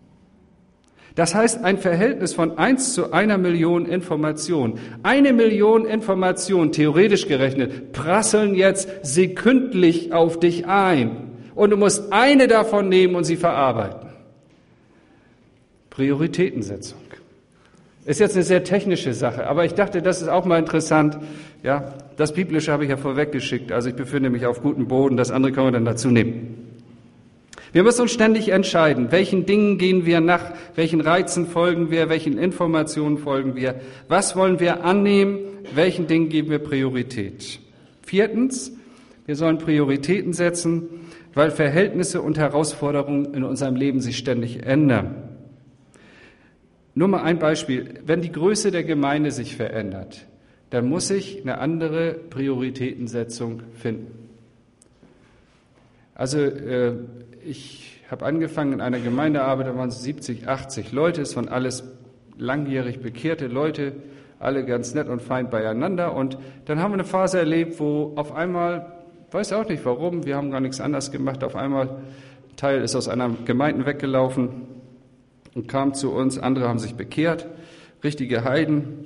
Das heißt, ein Verhältnis von eins zu einer Million Informationen. Eine Million Informationen, theoretisch gerechnet, prasseln jetzt sekündlich auf dich ein. Und du musst eine davon nehmen und sie verarbeiten. Prioritätensetzung. Ist jetzt eine sehr technische Sache, aber ich dachte, das ist auch mal interessant. Ja, das Biblische habe ich ja vorweggeschickt, also ich befinde mich auf gutem Boden, das andere können wir dann dazu nehmen. Wir müssen uns ständig entscheiden, welchen Dingen gehen wir nach, welchen Reizen folgen wir, welchen Informationen folgen wir, was wollen wir annehmen, welchen Dingen geben wir Priorität. Viertens, wir sollen Prioritäten setzen, weil Verhältnisse und Herausforderungen in unserem Leben sich ständig ändern. Nur mal ein Beispiel, wenn die Größe der Gemeinde sich verändert, dann muss ich eine andere Prioritätensetzung finden. Also äh, ich habe angefangen in einer Gemeindearbeit, da waren es siebzig, achtzig Leute, es waren alles langjährig bekehrte Leute, alle ganz nett und fein beieinander. Und dann haben wir eine Phase erlebt, wo auf einmal, weiß auch nicht warum, wir haben gar nichts anderes gemacht, auf einmal ein Teil ist aus einer Gemeinde weggelaufen und kam zu uns, andere haben sich bekehrt, richtige Heiden.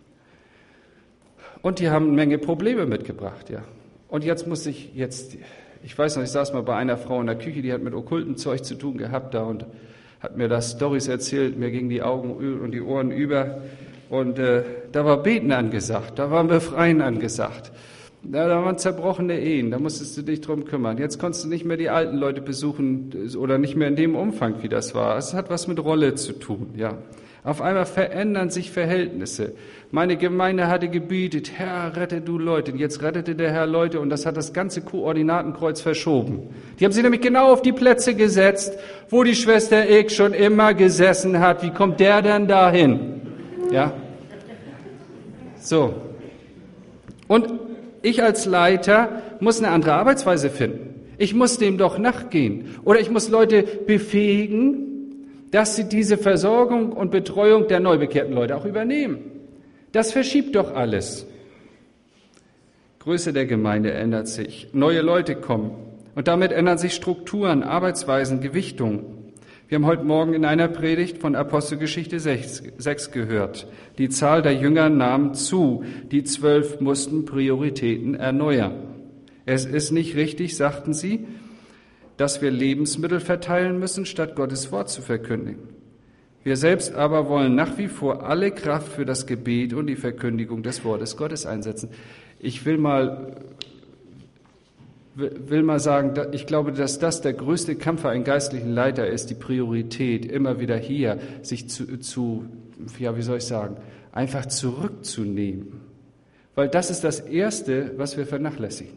Und die haben eine Menge Probleme mitgebracht, ja. Und jetzt muss ich jetzt, ich weiß noch, ich saß mal bei einer Frau in der Küche, die hat mit okkultem Zeug zu tun gehabt da und hat mir da Storys erzählt, mir gingen die Augen und die Ohren über. Und äh, da war Beten angesagt, da war Befreien angesagt. Da, da waren zerbrochene Ehen, da musstest du dich drum kümmern. Jetzt konntest du nicht mehr die alten Leute besuchen oder nicht mehr in dem Umfang, wie das war. Es hat was mit Rolle zu tun, ja. Auf einmal verändern sich Verhältnisse. Meine Gemeinde hatte gebetet, Herr, rette du Leute. Und jetzt rettete der Herr Leute und das hat das ganze Koordinatenkreuz verschoben. Die haben sie nämlich genau auf die Plätze gesetzt, wo die Schwester X schon immer gesessen hat. Wie kommt der denn dahin? Ja. So. Und ich als Leiter muss eine andere Arbeitsweise finden. Ich muss dem doch nachgehen. Oder ich muss Leute befähigen, dass sie diese Versorgung und Betreuung der neu bekehrten Leute auch übernehmen. Das verschiebt doch alles. Größe der Gemeinde ändert sich, neue Leute kommen und damit ändern sich Strukturen, Arbeitsweisen, Gewichtungen. Wir haben heute Morgen in einer Predigt von Apostelgeschichte sechs gehört. Die Zahl der Jünger nahm zu, die zwölf mussten Prioritäten erneuern. Es ist nicht richtig, sagten sie, dass wir Lebensmittel verteilen müssen, statt Gottes Wort zu verkündigen. Wir selbst aber wollen nach wie vor alle Kraft für das Gebet und die Verkündigung des Wortes Gottes einsetzen. Ich will mal, will mal sagen, ich glaube, dass das der größte Kampf für einen geistlichen Leiter ist, die Priorität, immer wieder hier sich zu, zu ja, wie soll ich sagen, einfach zurückzunehmen. Weil das ist das Erste, was wir vernachlässigen.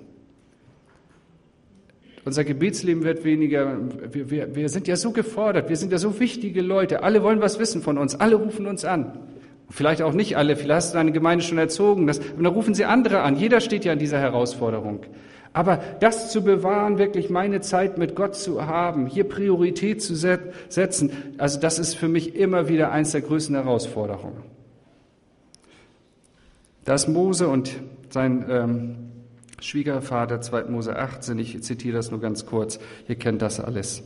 Unser Gebetsleben wird weniger, wir, wir, wir sind ja so gefordert, wir sind ja so wichtige Leute, alle wollen was wissen von uns, alle rufen uns an. Vielleicht auch nicht alle, vielleicht hast du deine Gemeinde schon erzogen, das, und dann rufen sie andere an, jeder steht ja an dieser Herausforderung. Aber das zu bewahren, wirklich meine Zeit mit Gott zu haben, hier Priorität zu setzen, also das ist für mich immer wieder eins der größten Herausforderungen. Das Mose und sein ähm, Schwiegervater, zweiter Mose achtzehn, ich zitiere das nur ganz kurz, ihr kennt das alles.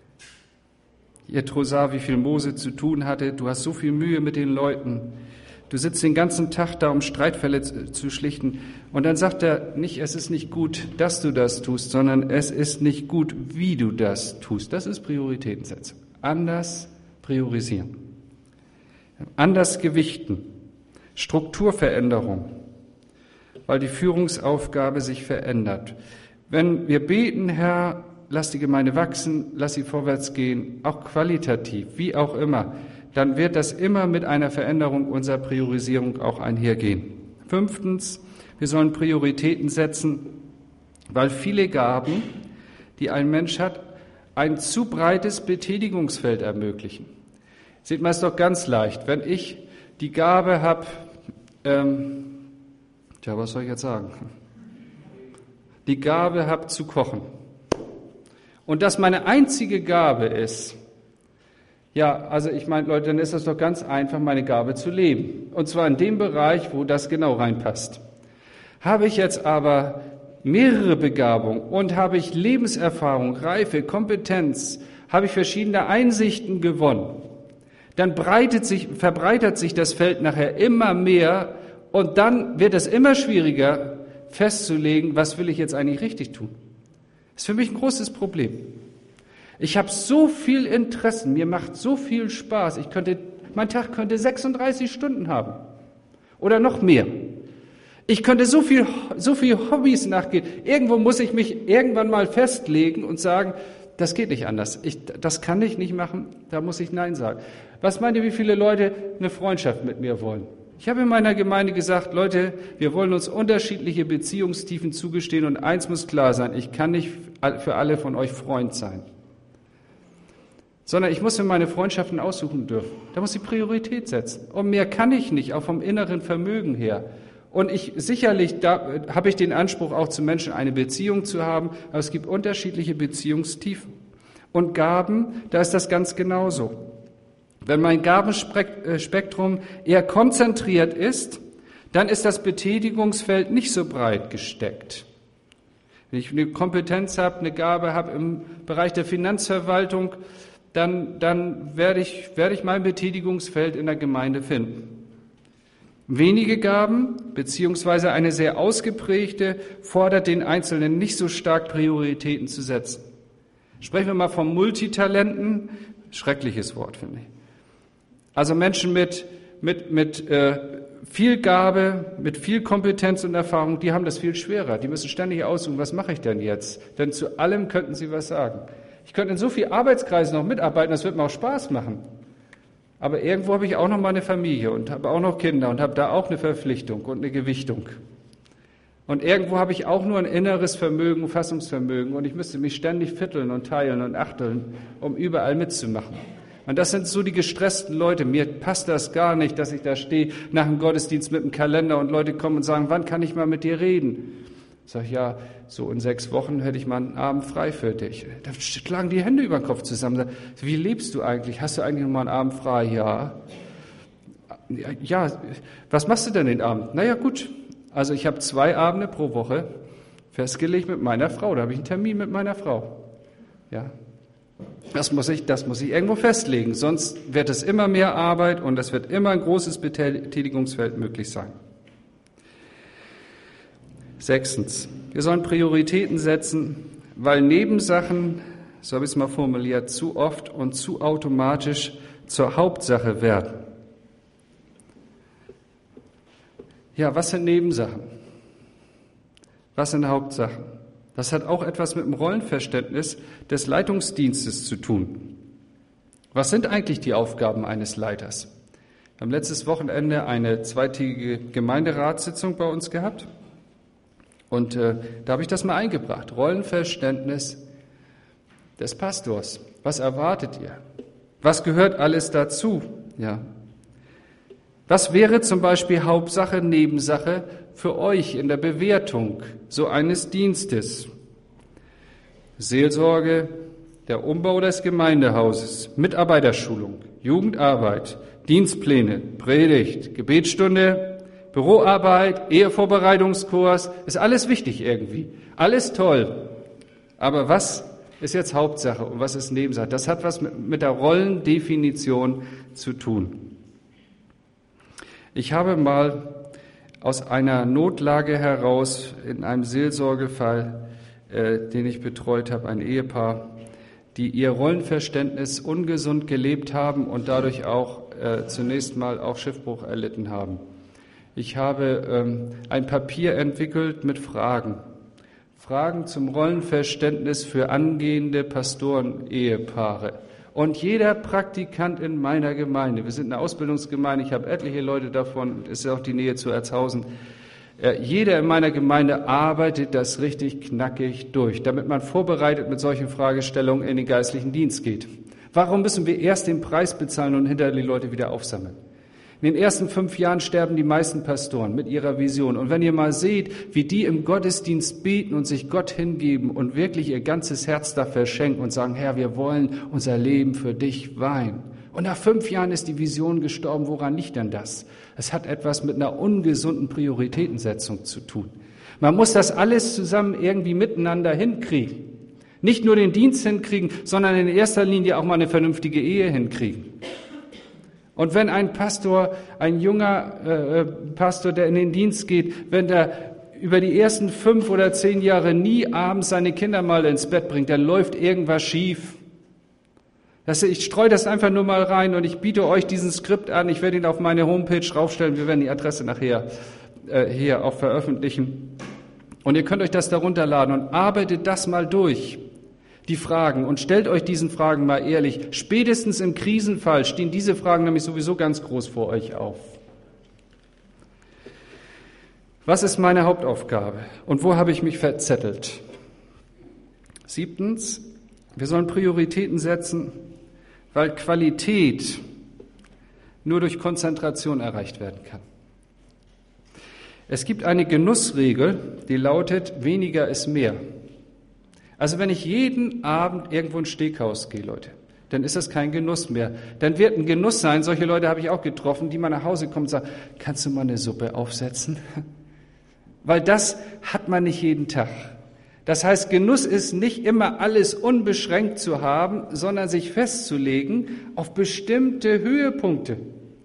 Jethro sah, wie viel Mose zu tun hatte, du hast so viel Mühe mit den Leuten, du sitzt den ganzen Tag da, um Streitfälle zu schlichten. Und dann sagt er nicht, es ist nicht gut, dass du das tust, sondern es ist nicht gut, wie du das tust. Das ist Prioritätensetzung. Anders priorisieren. Anders gewichten. Strukturveränderung. Weil die Führungsaufgabe sich verändert. Wenn wir beten, Herr, lass die Gemeinde wachsen, lass sie vorwärts gehen, auch qualitativ, wie auch immer, dann wird das immer mit einer Veränderung unserer Priorisierung auch einhergehen. Fünftens, wir sollen Prioritäten setzen, weil viele Gaben, die ein Mensch hat, ein zu breites Betätigungsfeld ermöglichen. Sieht man es doch ganz leicht, wenn ich die Gabe habe, ähm, Tja, was soll ich jetzt sagen? Die Gabe habe zu kochen. Und das meine einzige Gabe ist, ja, also ich meine, Leute, dann ist das doch ganz einfach, meine Gabe zu leben. Und zwar in dem Bereich, wo das genau reinpasst. Habe ich jetzt aber mehrere Begabungen und habe ich Lebenserfahrung, Reife, Kompetenz, habe ich verschiedene Einsichten gewonnen, dann breitet sich, verbreitert sich das Feld nachher immer mehr. Und dann wird es immer schwieriger festzulegen, was will ich jetzt eigentlich richtig tun. Das ist für mich ein großes Problem. Ich habe so viel Interessen, mir macht so viel Spaß. Ich könnte, mein Tag könnte sechsunddreißig Stunden haben oder noch mehr. Ich könnte so viel, so viel Hobbys nachgehen. Irgendwo muss ich mich irgendwann mal festlegen und sagen, das geht nicht anders. Ich, das kann ich nicht machen, da muss ich Nein sagen. Was meint ihr, wie viele Leute eine Freundschaft mit mir wollen? Ich habe in meiner Gemeinde gesagt, Leute, wir wollen uns unterschiedliche Beziehungstiefen zugestehen und eins muss klar sein, ich kann nicht für alle von euch Freund sein, sondern ich muss mir meine Freundschaften aussuchen dürfen. Da muss ich Priorität setzen. Und mehr kann ich nicht, auch vom inneren Vermögen her. Und ich sicherlich, da habe ich den Anspruch, auch zu Menschen eine Beziehung zu haben, aber es gibt unterschiedliche Beziehungstiefen. Und Gaben, da ist das ganz genauso. Wenn mein Gabenspektrum eher konzentriert ist, dann ist das Betätigungsfeld nicht so breit gesteckt. Wenn ich eine Kompetenz habe, eine Gabe habe im Bereich der Finanzverwaltung, dann, dann werde ich, werde ich mein Betätigungsfeld in der Gemeinde finden. Wenige Gaben beziehungsweise eine sehr ausgeprägte fordert den Einzelnen nicht so stark Prioritäten zu setzen. Sprechen wir mal von Multitalenten, schreckliches Wort, finde ich. Also Menschen mit, mit, mit äh, viel Gabe, mit viel Kompetenz und Erfahrung, die haben das viel schwerer. Die müssen ständig aussuchen, was mache ich denn jetzt? Denn zu allem könnten sie was sagen. Ich könnte in so vielen Arbeitskreisen noch mitarbeiten, das wird mir auch Spaß machen. Aber irgendwo habe ich auch noch mal eine Familie und habe auch noch Kinder und habe da auch eine Verpflichtung und eine Gewichtung. Und irgendwo habe ich auch nur ein inneres Vermögen, Fassungsvermögen und ich müsste mich ständig vierteln und teilen und achteln, um überall mitzumachen. Und das sind so die gestressten Leute. Mir passt das gar nicht, dass ich da stehe nach dem Gottesdienst mit dem Kalender und Leute kommen und sagen, wann kann ich mal mit dir reden? Sag ich, ja, so in sechs Wochen hätte ich mal einen Abend frei für dich. Da schlagen die Hände über den Kopf zusammen. Sag, wie lebst du eigentlich? Hast du eigentlich noch mal einen Abend frei? Ja. Ja, was machst du denn den Abend? Naja, gut. Also ich habe zwei Abende pro Woche festgelegt mit meiner Frau. Da habe ich einen Termin mit meiner Frau. Ja. Das muss ich, das muss ich irgendwo festlegen. Sonst wird es immer mehr Arbeit und es wird immer ein großes Betätigungsfeld möglich sein. Sechstens, wir sollen Prioritäten setzen, weil Nebensachen, so habe ich es mal formuliert, zu oft und zu automatisch zur Hauptsache werden. Ja, was sind Nebensachen? Was sind Hauptsachen? Das hat auch etwas mit dem Rollenverständnis des Leitungsdienstes zu tun. Was sind eigentlich die Aufgaben eines Leiters? Wir haben letztes Wochenende eine zweitägige Gemeinderatssitzung bei uns gehabt. Und äh, da habe ich das mal eingebracht. Rollenverständnis des Pastors. Was erwartet ihr? Was gehört alles dazu? Ja. Was wäre zum Beispiel Hauptsache, Nebensache für euch in der Bewertung so eines Dienstes? Seelsorge, der Umbau des Gemeindehauses, Mitarbeiterschulung, Jugendarbeit, Dienstpläne, Predigt, Gebetsstunde, Büroarbeit, Ehevorbereitungskurs, ist alles wichtig irgendwie. Alles toll. Aber was ist jetzt Hauptsache und was ist Nebensache? Das hat was mit, mit der Rollendefinition zu tun. Ich habe mal aus einer Notlage heraus in einem Seelsorgefall, äh, den ich betreut habe, ein Ehepaar, die ihr Rollenverständnis ungesund gelebt haben und dadurch auch äh, zunächst mal auch Schiffbruch erlitten haben. Ich habe ähm, ein Papier entwickelt mit Fragen. Fragen zum Rollenverständnis für angehende Pastoren-Ehepaare. Und jeder Praktikant in meiner Gemeinde, wir sind eine Ausbildungsgemeinde, ich habe etliche Leute davon, ist ja auch die Nähe zu Erzhausen, äh, jeder in meiner Gemeinde arbeitet das richtig knackig durch, damit man vorbereitet mit solchen Fragestellungen in den geistlichen Dienst geht. Warum müssen wir erst den Preis bezahlen und hinterher die Leute wieder aufsammeln? In den ersten fünf Jahren sterben die meisten Pastoren mit ihrer Vision. Und wenn ihr mal seht, wie die im Gottesdienst beten und sich Gott hingeben und wirklich ihr ganzes Herz dafür schenken und sagen, Herr, wir wollen unser Leben für dich weihen. Und nach fünf Jahren ist die Vision gestorben. Woran liegt denn das? Es hat etwas mit einer ungesunden Prioritätensetzung zu tun. Man muss das alles zusammen irgendwie miteinander hinkriegen. Nicht nur den Dienst hinkriegen, sondern in erster Linie auch mal eine vernünftige Ehe hinkriegen. Und wenn ein Pastor, ein junger äh, Pastor, der in den Dienst geht, wenn der über die ersten fünf oder zehn Jahre nie abends seine Kinder mal ins Bett bringt, dann läuft irgendwas schief. Das, ich streue das einfach nur mal rein und ich biete euch diesen Skript an. Ich werde ihn auf meine Homepage raufstellen. Wir werden die Adresse nachher äh, hier auch veröffentlichen. Und ihr könnt euch das darunter laden und arbeitet das mal durch. Die Fragen und stellt euch diesen Fragen mal ehrlich. Spätestens im Krisenfall stehen diese Fragen nämlich sowieso ganz groß vor euch auf. Was ist meine Hauptaufgabe und wo habe ich mich verzettelt? Siebtens, wir sollen Prioritäten setzen, weil Qualität nur durch Konzentration erreicht werden kann. Es gibt eine Genussregel, die lautet, weniger ist mehr. Also wenn ich jeden Abend irgendwo ins Steakhouse gehe, Leute, dann ist das kein Genuss mehr. Dann wird ein Genuss sein, solche Leute habe ich auch getroffen, die mal nach Hause kommen und sagen, kannst du mal eine Suppe aufsetzen? Weil das hat man nicht jeden Tag. Das heißt, Genuss ist nicht immer alles unbeschränkt zu haben, sondern sich festzulegen auf bestimmte Höhepunkte.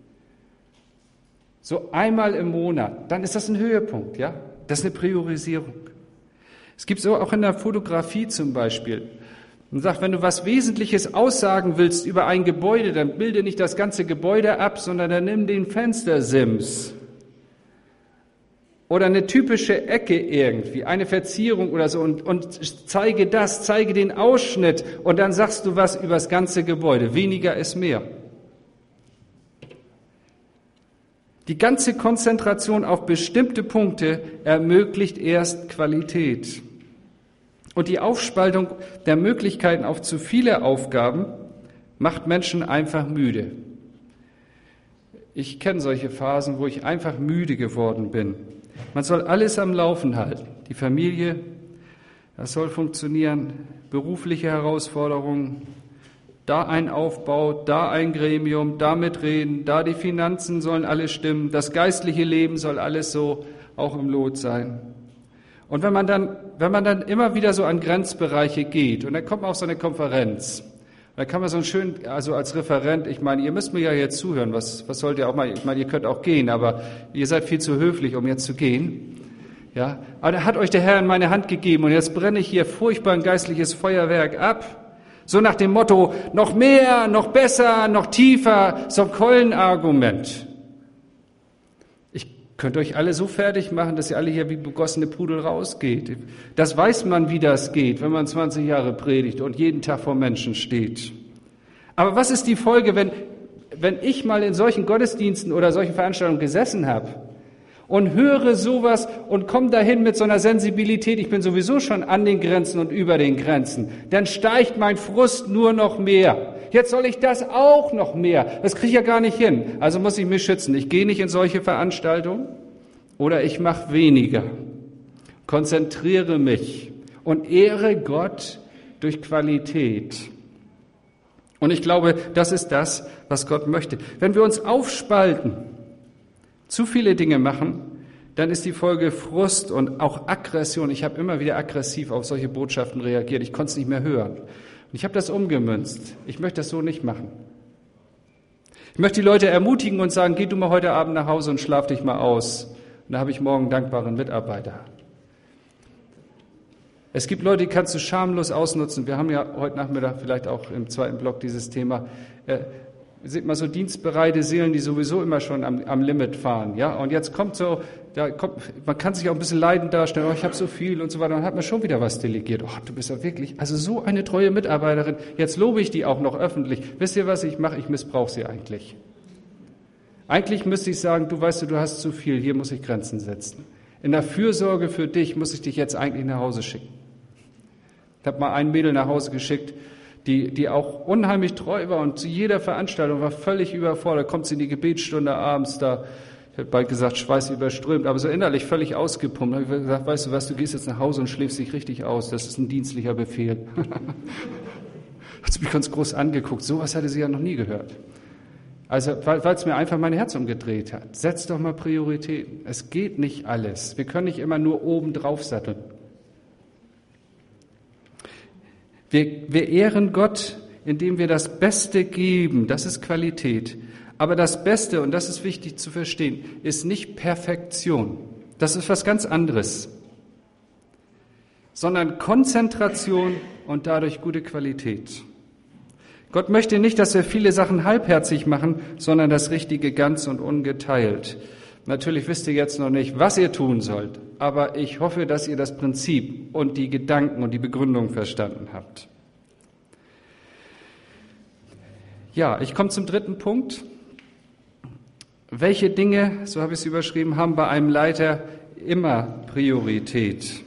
So einmal im Monat, dann ist das ein Höhepunkt, ja? Das ist eine Priorisierung. Es gibt so auch in der Fotografie zum Beispiel. Man sagt, wenn du was Wesentliches aussagen willst über ein Gebäude, dann bilde nicht das ganze Gebäude ab, sondern dann nimm den Fenstersims. Oder eine typische Ecke irgendwie, eine Verzierung oder so und, und zeige das, zeige den Ausschnitt und dann sagst du was über das ganze Gebäude. Weniger ist mehr. Die ganze Konzentration auf bestimmte Punkte ermöglicht erst Qualität. Und die Aufspaltung der Möglichkeiten auf zu viele Aufgaben macht Menschen einfach müde. Ich kenne solche Phasen, wo ich einfach müde geworden bin. Man soll alles am Laufen halten. Die Familie, das soll funktionieren, berufliche Herausforderungen, da ein Aufbau, da ein Gremium, da mitreden, da die Finanzen sollen alles stimmen, das geistliche Leben soll alles so auch im Lot sein. Und wenn man dann, wenn man dann immer wieder so an Grenzbereiche geht, und dann kommt man auf so eine Konferenz, da kann man so ein schön, also als Referent, ich meine, ihr müsst mir ja jetzt zuhören, was, was sollt ihr auch mal, ich meine, ihr könnt auch gehen, aber ihr seid viel zu höflich, um jetzt zu gehen. Ja, aber da hat euch der Herr in meine Hand gegeben und jetzt brenne ich hier furchtbar ein geistliches Feuerwerk ab. So nach dem Motto, noch mehr, noch besser, noch tiefer, so ein Keulenargument. Ich könnte euch alle so fertig machen, dass ihr alle hier wie begossene Pudel rausgeht. Das weiß man, wie das geht, wenn man zwanzig Jahre predigt und jeden Tag vor Menschen steht. Aber was ist die Folge, wenn, wenn ich mal in solchen Gottesdiensten oder solchen Veranstaltungen gesessen habe und höre sowas und komme dahin mit so einer Sensibilität, ich bin sowieso schon an den Grenzen und über den Grenzen, dann steigt mein Frust nur noch mehr. Jetzt soll ich das auch noch mehr. Das kriege ich ja gar nicht hin. Also muss ich mich schützen. Ich gehe nicht in solche Veranstaltungen oder ich mache weniger. Konzentriere mich und ehre Gott durch Qualität. Und ich glaube, das ist das, was Gott möchte. Wenn wir uns aufspalten, zu viele Dinge machen, dann ist die Folge Frust und auch Aggression. Ich habe immer wieder aggressiv auf solche Botschaften reagiert. Ich konnte es nicht mehr hören. Und ich habe das umgemünzt. Ich möchte das so nicht machen. Ich möchte die Leute ermutigen und sagen, geh du mal heute Abend nach Hause und schlaf dich mal aus. Und da habe ich morgen einen dankbaren Mitarbeiter. Es gibt Leute, die kannst du schamlos ausnutzen. Wir haben ja heute Nachmittag vielleicht auch im zweiten Block dieses Thema. Äh, Seht mal so dienstbereite Seelen, die sowieso immer schon am, am Limit fahren, ja. Und jetzt kommt so, da kommt, man kann sich auch ein bisschen leidend darstellen. Oh, ich habe so viel und so weiter. Dann hat man schon wieder was delegiert. Oh, du bist ja wirklich, also so eine treue Mitarbeiterin. Jetzt lobe ich die auch noch öffentlich. Wisst ihr, was ich mache? Ich missbrauche sie eigentlich. Eigentlich müsste ich sagen, du weißt du, du hast zu viel. Hier muss ich Grenzen setzen. In der Fürsorge für dich muss ich dich jetzt eigentlich nach Hause schicken. Ich habe mal ein Mädel nach Hause geschickt, die, die auch unheimlich treu war und zu jeder Veranstaltung war völlig überfordert. Kommt sie in die Gebetsstunde abends da, ich hätte bald gesagt, Schweiß überströmt, aber so innerlich völlig ausgepumpt. Da habe ich gesagt, weißt du was, du gehst jetzt nach Hause und schläfst dich richtig aus. Das ist ein dienstlicher Befehl. Hat sie mich ganz groß angeguckt. Sowas hatte sie ja noch nie gehört. Also, weil es mir einfach mein Herz umgedreht hat. Setz doch mal Prioritäten. Es geht nicht alles. Wir können nicht immer nur oben drauf satteln. Wir, wir ehren Gott, indem wir das Beste geben. Das ist Qualität. Aber das Beste, und das ist wichtig zu verstehen, ist nicht Perfektion. Das ist was ganz anderes. Sondern Konzentration und dadurch gute Qualität. Gott möchte nicht, dass wir viele Sachen halbherzig machen, sondern das Richtige ganz und ungeteilt. Natürlich wisst ihr jetzt noch nicht, was ihr tun sollt, aber ich hoffe, dass ihr das Prinzip und die Gedanken und die Begründung verstanden habt. Ja, ich komme zum dritten Punkt. Welche Dinge, so habe ich es überschrieben, haben bei einem Leiter immer Priorität?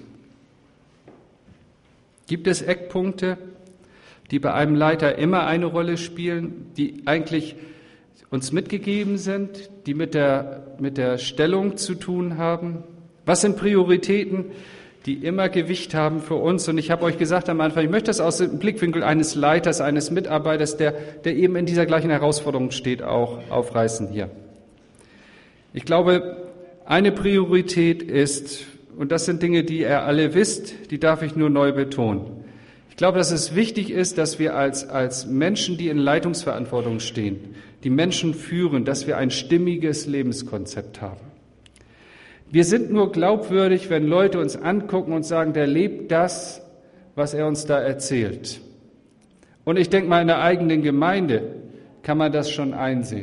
Gibt es Eckpunkte, die bei einem Leiter immer eine Rolle spielen, die eigentlich uns mitgegeben sind, die mit der, mit der Stellung zu tun haben? Was sind Prioritäten, die immer Gewicht haben für uns. Und ich habe euch gesagt am Anfang, ich möchte das aus dem Blickwinkel eines Leiters, eines Mitarbeiters, der, der eben in dieser gleichen Herausforderung steht, auch aufreißen hier. Ich glaube, eine Priorität ist, und das sind Dinge, die ihr alle wisst, die darf ich nur neu betonen. Ich glaube, dass es wichtig ist, dass wir als, als Menschen, die in Leitungsverantwortung stehen, die Menschen führen, dass wir ein stimmiges Lebenskonzept haben. Wir sind nur glaubwürdig, wenn Leute uns angucken und sagen, der lebt das, was er uns da erzählt. Und ich denke mal, in der eigenen Gemeinde kann man das schon einsehen.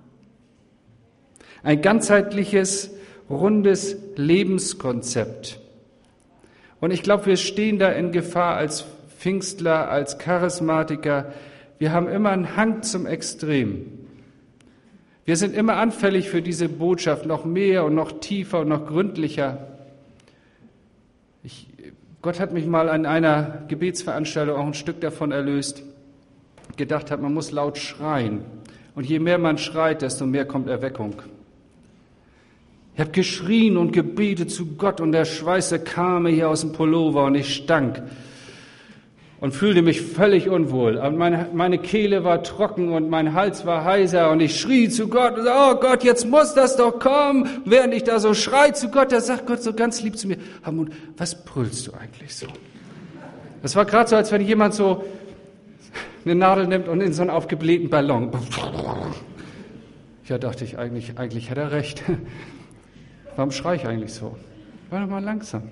Ein ganzheitliches, rundes Lebenskonzept. Und ich glaube, wir stehen da in Gefahr als Pfingstler, als Charismatiker. Wir haben immer einen Hang zum Extrem. Wir sind immer anfällig für diese Botschaft, noch mehr und noch tiefer und noch gründlicher. Ich, Gott hat mich mal an einer Gebetsveranstaltung auch ein Stück davon erlöst, gedacht hat, man muss laut schreien. Und je mehr man schreit, desto mehr kommt Erweckung. Ich habe geschrien und gebetet zu Gott und der Schweiß kam mir hier aus dem Pullover und ich stank und fühlte mich völlig unwohl. Und meine, meine Kehle war trocken und mein Hals war heiser und ich schrie zu Gott und sagte, oh Gott, jetzt muss das doch kommen. Während ich da so schrei zu Gott, da sagt Gott so ganz lieb zu mir, Hartmut, was brüllst du eigentlich so? Das war gerade so, als wenn jemand so eine Nadel nimmt und in so einen aufgeblähten Ballon. Ja, dachte ich, eigentlich, eigentlich hätte er recht. Warum schreie ich eigentlich so? War doch mal langsam.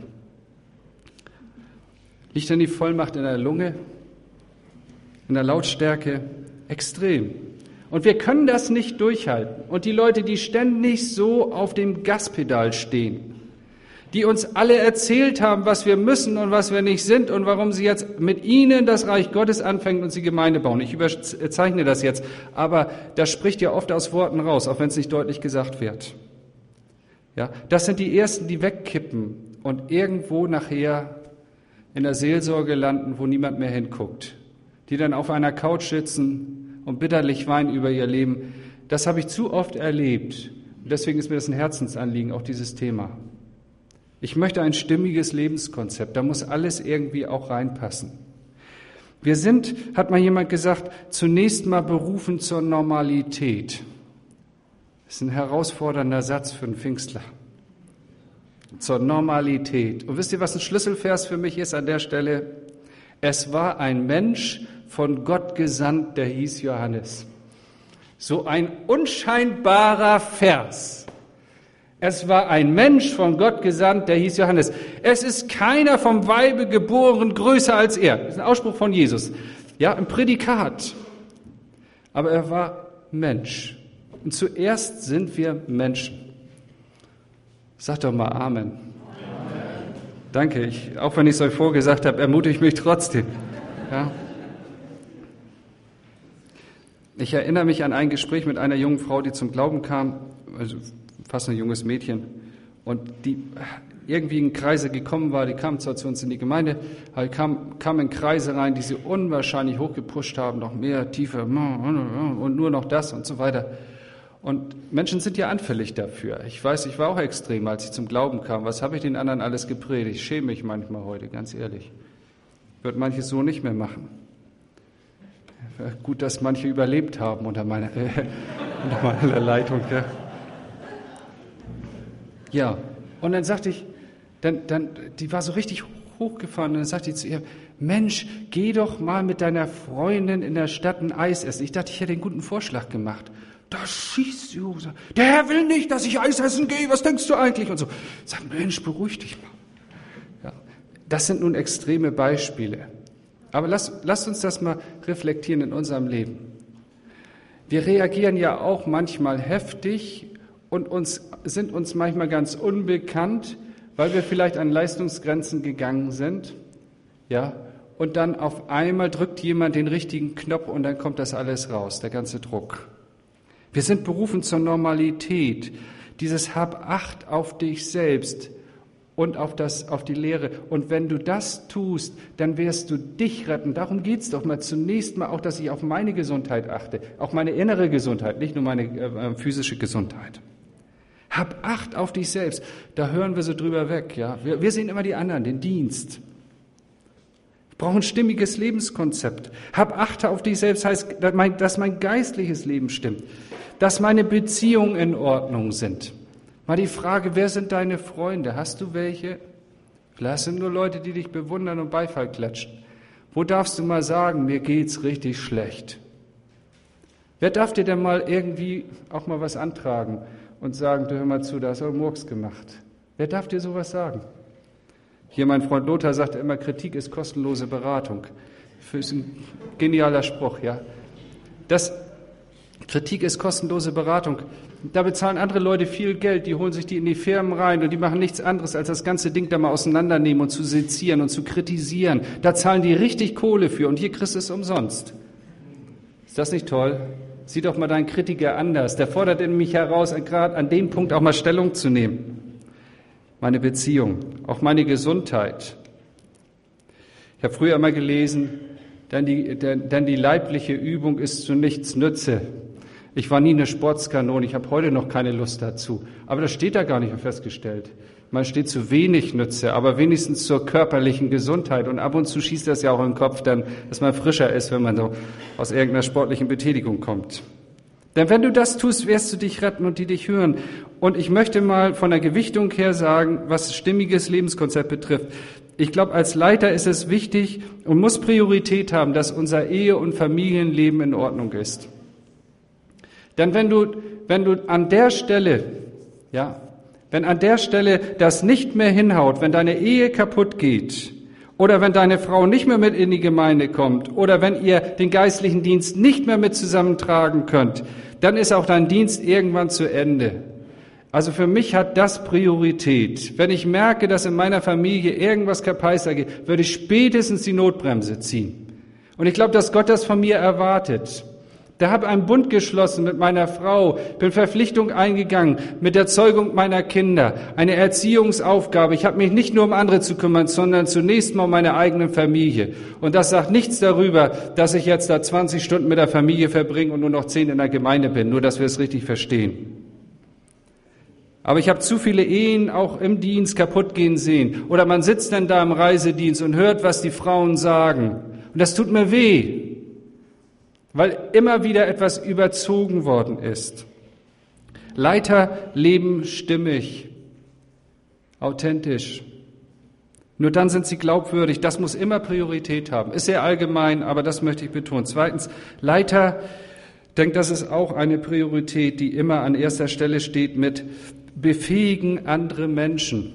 Liegt denn die Vollmacht in der Lunge, in der Lautstärke? Extrem. Und wir können das nicht durchhalten. Und die Leute, die ständig so auf dem Gaspedal stehen, die uns alle erzählt haben, was wir müssen und was wir nicht sind und warum sie jetzt mit ihnen das Reich Gottes anfangen und sie Gemeinde bauen. Ich überzeichne das jetzt, aber das spricht ja oft aus Worten raus, auch wenn es nicht deutlich gesagt wird. Ja, das sind die Ersten, die wegkippen und irgendwo nachher in der Seelsorge landen, wo niemand mehr hinguckt. Die dann auf einer Couch sitzen und bitterlich weinen über ihr Leben. Das habe ich zu oft erlebt. Und deswegen ist mir das ein Herzensanliegen, auch dieses Thema. Ich möchte ein stimmiges Lebenskonzept. Da muss alles irgendwie auch reinpassen. Wir sind, hat mal jemand gesagt, zunächst mal berufen zur Normalität. Das ist ein herausfordernder Satz für einen Pfingstler. Zur Normalität. Und wisst ihr, was ein Schlüsselvers für mich ist an der Stelle? Es war ein Mensch von Gott gesandt, der hieß Johannes. So ein unscheinbarer Vers. Es war ein Mensch von Gott gesandt, der hieß Johannes. Es ist keiner vom Weibe geboren größer als er. Das ist ein Ausspruch von Jesus. Ja, ein Prädikat. Aber er war Mensch. Und zuerst sind wir Menschen. Sag doch mal Amen. Amen. Danke. Ich, auch wenn ich es euch vorgesagt habe, ermutige ich mich trotzdem. Ja. Ich erinnere mich an ein Gespräch mit einer jungen Frau, die zum Glauben kam, also fast ein junges Mädchen, und die irgendwie in Kreise gekommen war, die kam zwar zu uns in die Gemeinde, aber kam, kam in Kreise rein, die sie unwahrscheinlich hochgepusht haben, noch mehr, tiefer und nur noch das und so weiter. Und Menschen sind ja anfällig dafür. Ich weiß, ich war auch extrem, als ich zum Glauben kam. Was habe ich den anderen alles gepredigt? Ich schäme mich manchmal heute, ganz ehrlich. Ich würde manches so nicht mehr machen. Gut, dass manche überlebt haben unter meiner, äh, unter meiner Leitung. Ja. ja, und dann sagte ich, dann, dann, die war so richtig hochgefahren und dann sagte ich zu ihr, Mensch, geh doch mal mit deiner Freundin in der Stadt ein Eis essen. Ich dachte, ich hätte einen guten Vorschlag gemacht. Da schießt sie hoch. Der Herr will nicht, dass ich Eis essen gehe. Was denkst du eigentlich? Und so. Sag, Mensch, beruhig dich mal. Ja, das sind nun extreme Beispiele. Aber lasst lass uns das mal reflektieren in unserem Leben. Wir reagieren ja auch manchmal heftig und uns, sind uns manchmal ganz unbekannt, weil wir vielleicht an Leistungsgrenzen gegangen sind. Ja, und dann auf einmal drückt jemand den richtigen Knopf und dann kommt das alles raus, der ganze Druck. Wir sind berufen zur Normalität, dieses Hab Acht auf dich selbst und auf, das, auf die Lehre. Und wenn du das tust, dann wirst du dich retten. Darum geht's doch mal zunächst mal auch, dass ich auf meine Gesundheit achte, auch meine innere Gesundheit, nicht nur meine äh, physische Gesundheit. Hab Acht auf dich selbst. Da hören wir so drüber weg. Ja, wir, wir sehen immer die anderen, den Dienst. Wir brauchen ein stimmiges Lebenskonzept. Hab Acht auf dich selbst heißt, dass mein, dass mein geistliches Leben stimmt, dass meine Beziehungen in Ordnung sind. Mal die Frage, wer sind deine Freunde? Hast du welche? Vielleicht sind nur Leute, die dich bewundern und Beifall klatschen. Wo darfst du mal sagen, mir geht's richtig schlecht? Wer darf dir denn mal irgendwie auch mal was antragen und sagen, du hör mal zu, da hast du Murks gemacht? Wer darf dir sowas sagen? Hier mein Freund Lothar sagt immer, Kritik ist kostenlose Beratung. Das ist ein genialer Spruch, ja. Das, Kritik ist kostenlose Beratung. Da bezahlen andere Leute viel Geld, die holen sich die in die Firmen rein und die machen nichts anderes, als das ganze Ding da mal auseinandernehmen und zu sezieren und zu kritisieren. Da zahlen die richtig Kohle für und hier kriegst du es umsonst. Ist das nicht toll? Sieh doch mal deinen Kritiker anders. Der fordert in mich heraus, gerade an dem Punkt auch mal Stellung zu nehmen. Meine Beziehung, auch meine Gesundheit. Ich habe früher immer gelesen, denn die, denn, denn die leibliche Übung ist zu nichts Nütze. Ich war nie eine Sportskanone, ich habe heute noch keine Lust dazu. Aber das steht da gar nicht, festgestellt. Man steht zu wenig Nütze, aber wenigstens zur körperlichen Gesundheit. Und ab und zu schießt das ja auch im Kopf dann, dass man frischer ist, wenn man so aus irgendeiner sportlichen Betätigung kommt. Denn wenn du das tust, wirst du dich retten und die dich hören. Und ich möchte mal von der Gewichtung her sagen, was stimmiges Lebenskonzept betrifft. Ich glaube, als Leiter ist es wichtig und muss Priorität haben, dass unser Ehe- und Familienleben in Ordnung ist. Denn wenn du, wenn du an der Stelle, ja, wenn an der Stelle das nicht mehr hinhaut, wenn deine Ehe kaputt geht oder wenn deine Frau nicht mehr mit in die Gemeinde kommt oder wenn ihr den geistlichen Dienst nicht mehr mit zusammentragen könnt, dann ist auch dein Dienst irgendwann zu Ende. Also für mich hat das Priorität. Wenn ich merke, dass in meiner Familie irgendwas kapeister geht, würde ich spätestens die Notbremse ziehen. Und ich glaube, dass Gott das von mir erwartet. Da habe einen Bund geschlossen mit meiner Frau, bin Verpflichtung eingegangen mit der Zeugung meiner Kinder, eine Erziehungsaufgabe. Ich habe mich nicht nur um andere zu kümmern, sondern zunächst mal um meine eigene Familie. Und das sagt nichts darüber, dass ich jetzt da zwanzig Stunden mit der Familie verbringe und nur noch zehn in der Gemeinde bin, nur dass wir es richtig verstehen. Aber ich habe zu viele Ehen auch im Dienst kaputt gehen sehen. Oder man sitzt dann da im Reisedienst und hört, was die Frauen sagen. Und das tut mir weh. Weil immer wieder etwas überzogen worden ist. Leiter leben stimmig, authentisch. Nur dann sind sie glaubwürdig. Das muss immer Priorität haben. Ist sehr allgemein, aber das möchte ich betonen. Zweitens, Leiter, denkt, das ist auch eine Priorität, die immer an erster Stelle steht mit befähigen andere Menschen.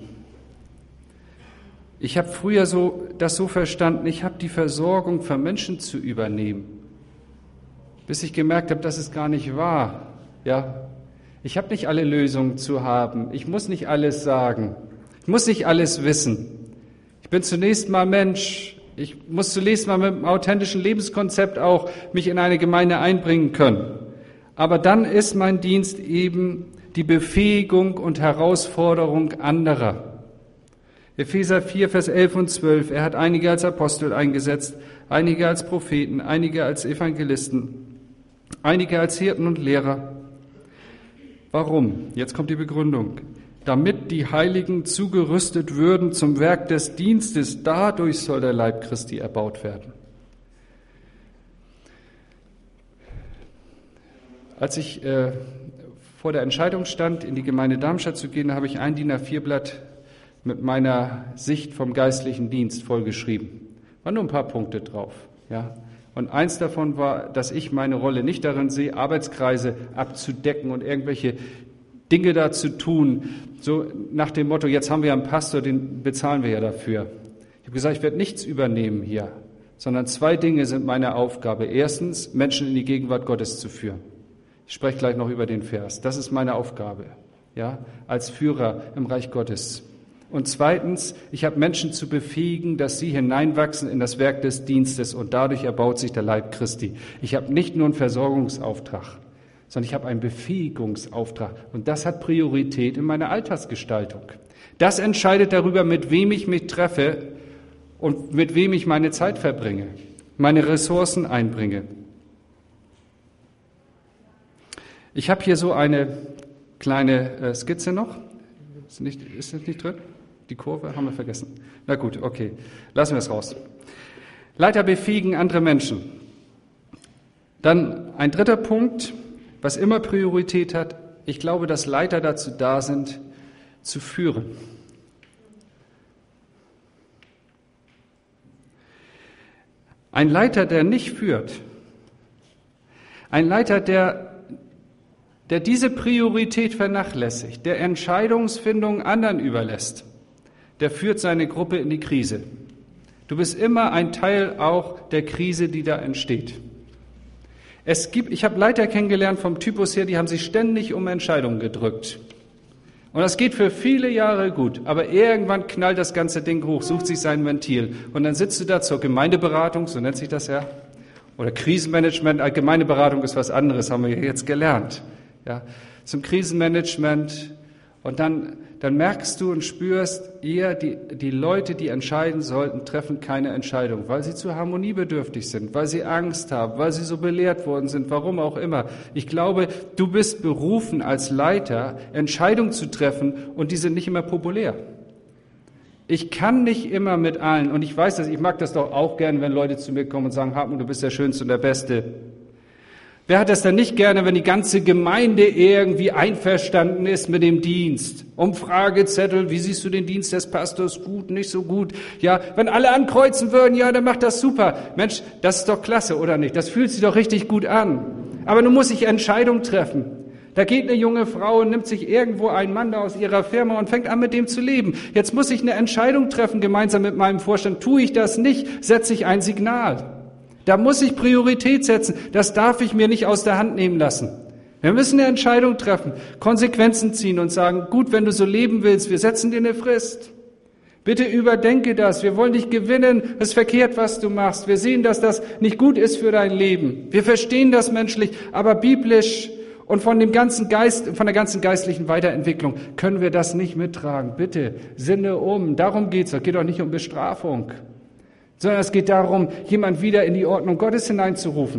Ich habe früher so das so verstanden, ich habe die Versorgung von Menschen zu übernehmen. Bis ich gemerkt habe, das ist gar nicht wahr. Ja, ich habe nicht alle Lösungen zu haben. Ich muss nicht alles sagen. Ich muss nicht alles wissen. Ich bin zunächst mal Mensch. Ich muss zunächst mal mit einem authentischen Lebenskonzept auch mich in eine Gemeinde einbringen können. Aber dann ist mein Dienst eben die Befähigung und Herausforderung anderer. Epheser vier, Vers elf und zwölf. Er hat einige als Apostel eingesetzt, einige als Propheten, einige als Evangelisten, einige als Hirten und Lehrer. Warum? Jetzt kommt die Begründung. Damit die Heiligen zugerüstet würden zum Werk des Dienstes, dadurch soll der Leib Christi erbaut werden. Als ich äh, vor der Entscheidung stand, in die Gemeinde Darmstadt zu gehen, habe ich ein D I N A vier Blatt mit meiner Sicht vom geistlichen Dienst vollgeschrieben. Waren nur ein paar Punkte drauf, ja. Und eins davon war, dass ich meine Rolle nicht darin sehe, Arbeitskreise abzudecken und irgendwelche Dinge da zu tun, so nach dem Motto, jetzt haben wir einen Pastor, den bezahlen wir ja dafür. Ich habe gesagt, ich werde nichts übernehmen hier, sondern zwei Dinge sind meine Aufgabe. Erstens, Menschen in die Gegenwart Gottes zu führen. Ich spreche gleich noch über den Vers. Das ist meine Aufgabe, ja, als Führer im Reich Gottes. Und zweitens, ich habe Menschen zu befähigen, dass sie hineinwachsen in das Werk des Dienstes und dadurch erbaut sich der Leib Christi. Ich habe nicht nur einen Versorgungsauftrag, sondern ich habe einen Befähigungsauftrag. Und das hat Priorität in meiner Alltagsgestaltung. Das entscheidet darüber, mit wem ich mich treffe und mit wem ich meine Zeit verbringe, meine Ressourcen einbringe. Ich habe hier so eine kleine äh, Skizze noch. Ist, nicht, ist das nicht drin? Die Kurve haben wir vergessen. Na gut, okay. Lassen wir es raus. Leiter befähigen andere Menschen. Dann ein dritter Punkt, was immer Priorität hat. Ich glaube, dass Leiter dazu da sind, zu führen. Ein Leiter, der nicht führt, ein Leiter, der, der diese Priorität vernachlässigt, der Entscheidungsfindung anderen überlässt, der führt seine Gruppe in die Krise. Du bist immer ein Teil auch der Krise, die da entsteht. Es gibt, ich habe Leiter kennengelernt vom Typus her, die haben sich ständig um Entscheidungen gedrückt. Und das geht für viele Jahre gut, aber irgendwann knallt das ganze Ding hoch, sucht sich sein Ventil. Und dann sitzt du da zur Gemeindeberatung, so nennt sich das ja, oder Krisenmanagement. Gemeindeberatung ist was anderes, haben wir jetzt gelernt. Ja, zum Krisenmanagement. Und dann, dann merkst du und spürst, eher die, die Leute, die entscheiden sollten, treffen keine Entscheidung, weil sie zu harmoniebedürftig sind, weil sie Angst haben, weil sie so belehrt worden sind, warum auch immer. Ich glaube, du bist berufen als Leiter, Entscheidungen zu treffen und die sind nicht immer populär. Ich kann nicht immer mit allen, und ich weiß das, ich mag das doch auch gern, wenn Leute zu mir kommen und sagen, Hartmut, du bist der Schönste und der Beste. Wer hat das denn nicht gerne, wenn die ganze Gemeinde irgendwie einverstanden ist mit dem Dienst? Umfragezettel, wie siehst du den Dienst des Pastors? Gut, nicht so gut. Ja, wenn alle ankreuzen würden, ja, dann macht das super. Mensch, das ist doch klasse, oder nicht? Das fühlt sich doch richtig gut an. Aber nun muss ich Entscheidungen treffen. Da geht eine junge Frau und nimmt sich irgendwo einen Mann da aus ihrer Firma und fängt an, mit dem zu leben. Jetzt muss ich eine Entscheidung treffen, gemeinsam mit meinem Vorstand. Tue ich das nicht, setze ich ein Signal. Da muss ich Priorität setzen. Das darf ich mir nicht aus der Hand nehmen lassen. Wir müssen eine Entscheidung treffen, Konsequenzen ziehen und sagen, gut, wenn du so leben willst, wir setzen dir eine Frist. Bitte überdenke das. Wir wollen dich gewinnen. Es ist verkehrt, was du machst. Wir sehen, dass das nicht gut ist für dein Leben. Wir verstehen das menschlich, aber biblisch und von dem ganzen Geist, von der ganzen geistlichen Weiterentwicklung können wir das nicht mittragen. Bitte, sinne um. Darum geht's. Es geht doch nicht um Bestrafung, sondern es geht darum, jemand wieder in die Ordnung Gottes hineinzurufen.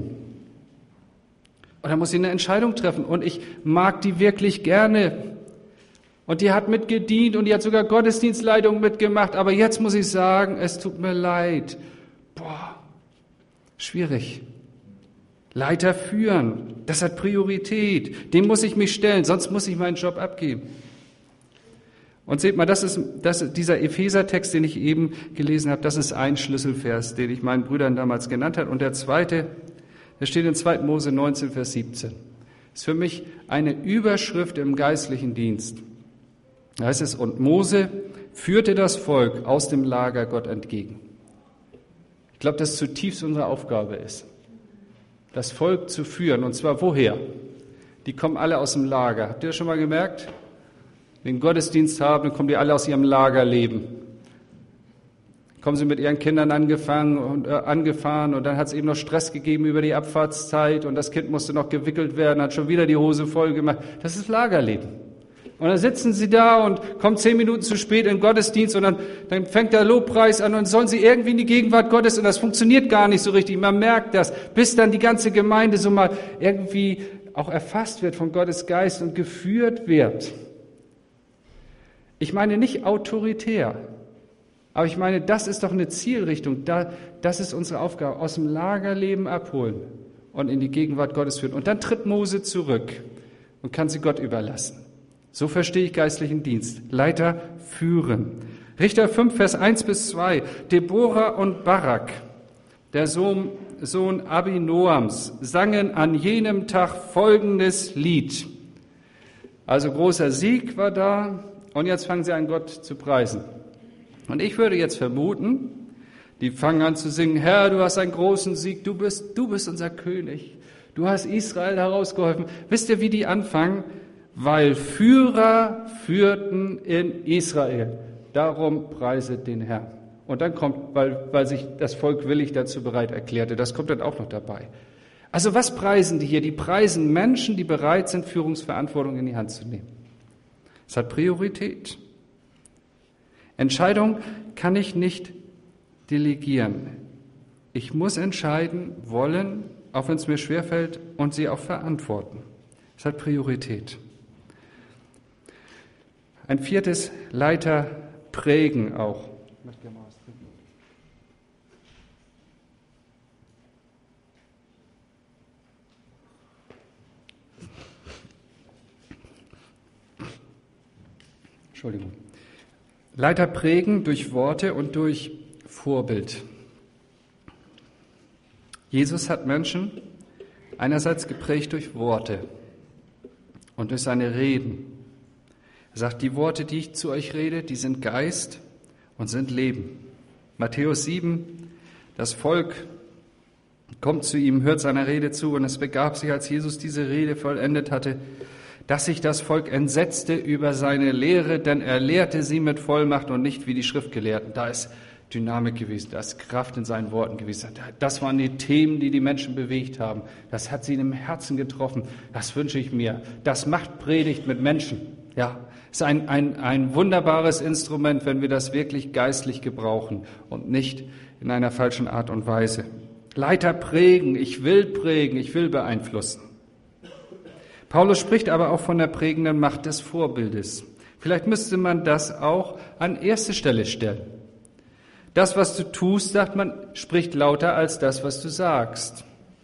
Und da muss ich eine Entscheidung treffen. Und ich mag die wirklich gerne. Und die hat mitgedient und die hat sogar Gottesdienstleitung mitgemacht. Aber jetzt muss ich sagen, es tut mir leid. Boah, schwierig. Leiter führen, das hat Priorität. Dem muss ich mich stellen, sonst muss ich meinen Job abgeben. Und seht mal, das ist, das ist dieser Epheser-Text, den ich eben gelesen habe, das ist ein Schlüsselvers, den ich meinen Brüdern damals genannt habe. Und der zweite, der steht in zweiter Mose neunzehn, Vers siebzehn. Ist für mich eine Überschrift im geistlichen Dienst. Da heißt es, und Mose führte das Volk aus dem Lager Gott entgegen. Ich glaube, dass zutiefst unsere Aufgabe ist, das Volk zu führen. Und zwar woher? Die kommen alle aus dem Lager. Habt ihr das schon mal gemerkt? Den Gottesdienst haben, dann kommen die alle aus ihrem Lagerleben. Kommen sie mit ihren Kindern angefangen und, äh, angefahren und dann hat es eben noch Stress gegeben über die Abfahrtszeit und das Kind musste noch gewickelt werden, hat schon wieder die Hose voll gemacht. Das ist Lagerleben. Und dann sitzen sie da und kommen zehn Minuten zu spät in den Gottesdienst und dann, dann fängt der Lobpreis an und sollen sie irgendwie in die Gegenwart Gottes und das funktioniert gar nicht so richtig. Man merkt das, bis dann die ganze Gemeinde so mal irgendwie auch erfasst wird von Gottes Geist und geführt wird. Ich meine nicht autoritär, aber ich meine, das ist doch eine Zielrichtung. Da, das ist unsere Aufgabe, aus dem Lagerleben abholen und in die Gegenwart Gottes führen. Und dann tritt Mose zurück und kann sie Gott überlassen. So verstehe ich geistlichen Dienst. Leiter führen. Richter fünf, Vers eins bis zwei. Deborah und Barak, der Sohn, Sohn Abinoams, sangen an jenem Tag folgendes Lied. Also großer Sieg war da. Und jetzt fangen sie an, Gott zu preisen. Und ich würde jetzt vermuten, die fangen an zu singen, Herr, du hast einen großen Sieg, du bist, du bist unser König, du hast Israel herausgeholfen. Wisst ihr, wie die anfangen? Weil Führer führten in Israel. Darum preiset den Herrn. Und dann kommt, weil, weil sich das Volk willig dazu bereit erklärte, das kommt dann auch noch dabei. Also was preisen die hier? Die preisen Menschen, die bereit sind, Führungsverantwortung in die Hand zu nehmen. Es hat Priorität. Entscheidung kann ich nicht delegieren. Ich muss entscheiden wollen, auch wenn es mir schwerfällt, und sie auch verantworten. Es hat Priorität. Ein viertes, Leiter prägen auch. Ich möchte gerne mal was trinken. Entschuldigung. Leiter prägen durch Worte und durch Vorbild. Jesus hat Menschen einerseits geprägt durch Worte und durch seine Reden. Er sagt, die Worte, die ich zu euch rede, die sind Geist und sind Leben. Matthäus sieben, das Volk kommt zu ihm, hört seiner Rede zu, und es begab sich, als Jesus diese Rede vollendet hatte, dass sich das Volk entsetzte über seine Lehre, denn er lehrte sie mit Vollmacht und nicht wie die Schriftgelehrten. Da ist Dynamik gewesen, da ist Kraft in seinen Worten gewesen. Das waren die Themen, die die Menschen bewegt haben. Das hat sie im Herzen getroffen. Das wünsche ich mir. Das macht Predigt mit Menschen. Ja, ist ein, ein, ein wunderbares Instrument, wenn wir das wirklich geistlich gebrauchen und nicht in einer falschen Art und Weise. Leiter prägen, ich will prägen, ich will beeinflussen. Paulus spricht aber auch von der prägenden Macht des Vorbildes. Vielleicht müsste man das auch an erste Stelle stellen. Das, was du tust, sagt man, spricht lauter als das, was du sagst.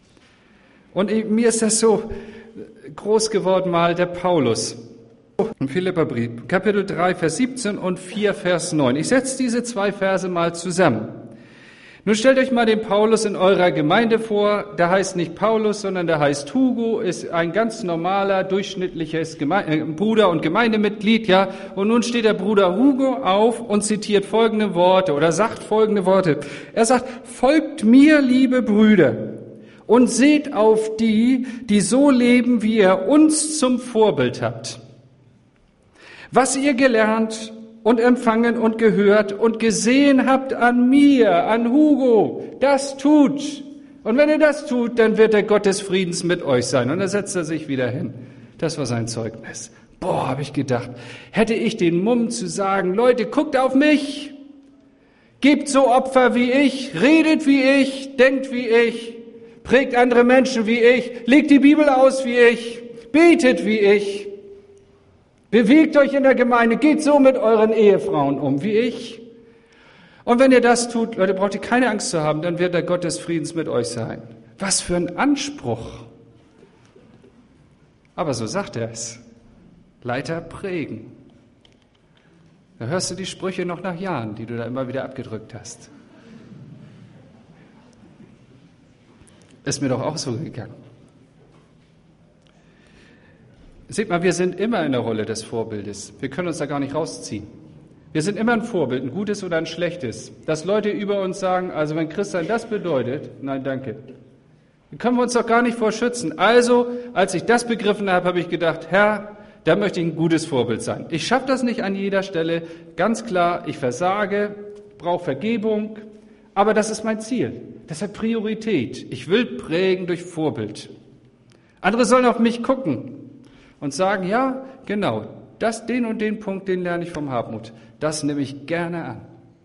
Und mir ist das so groß geworden mal, der Paulus. Im Philipperbrief, Kapitel drei, Vers siebzehn und vier, Vers neun. Ich setze diese zwei Verse mal zusammen. Nun stellt euch mal den Paulus in eurer Gemeinde vor. Der heißt nicht Paulus, sondern der heißt Hugo, ist ein ganz normaler, durchschnittliches Geme- äh, Bruder und Gemeindemitglied, ja. Und nun steht der Bruder Hugo auf und zitiert folgende Worte oder sagt folgende Worte. Er sagt, folgt mir, liebe Brüder, und seht auf die, die so leben, wie ihr uns zum Vorbild habt. Was ihr gelernt und empfangen und gehört und gesehen habt an mir, an Hugo, das tut. Und wenn ihr das tut, dann wird der Gott des Friedens mit euch sein. Und dann setzt er sich wieder hin. Das war sein Zeugnis. Boah, habe ich gedacht, hätte ich den Mumm zu sagen, Leute, guckt auf mich, gebt so Opfer wie ich, redet wie ich, denkt wie ich, prägt andere Menschen wie ich, legt die Bibel aus wie ich, betet wie ich. Bewegt euch in der Gemeinde, geht so mit euren Ehefrauen um wie ich. Und wenn ihr das tut, Leute, braucht ihr keine Angst zu haben, dann wird der Gott des Friedens mit euch sein. Was für ein Anspruch. Aber so sagt er es. Leiter prägen. Da hörst du die Sprüche noch nach Jahren, die du da immer wieder abgedrückt hast. Ist mir doch auch so gegangen. Seht mal, wir sind immer in der Rolle des Vorbildes. Wir können uns da gar nicht rausziehen. Wir sind immer ein Vorbild, ein gutes oder ein schlechtes. Dass Leute über uns sagen, also wenn Christsein das bedeutet, nein, danke. Da können wir uns doch gar nicht vor schützen. Also, als ich das begriffen habe, habe ich gedacht, Herr, da möchte ich ein gutes Vorbild sein. Ich schaffe das nicht an jeder Stelle. Ganz klar, ich versage, brauche Vergebung. Aber das ist mein Ziel. Das hat Priorität. Ich will prägen durch Vorbild. Andere sollen auf mich gucken und sagen, ja, genau, das, den und den Punkt, den lerne ich vom Hartmut. Das nehme ich gerne an.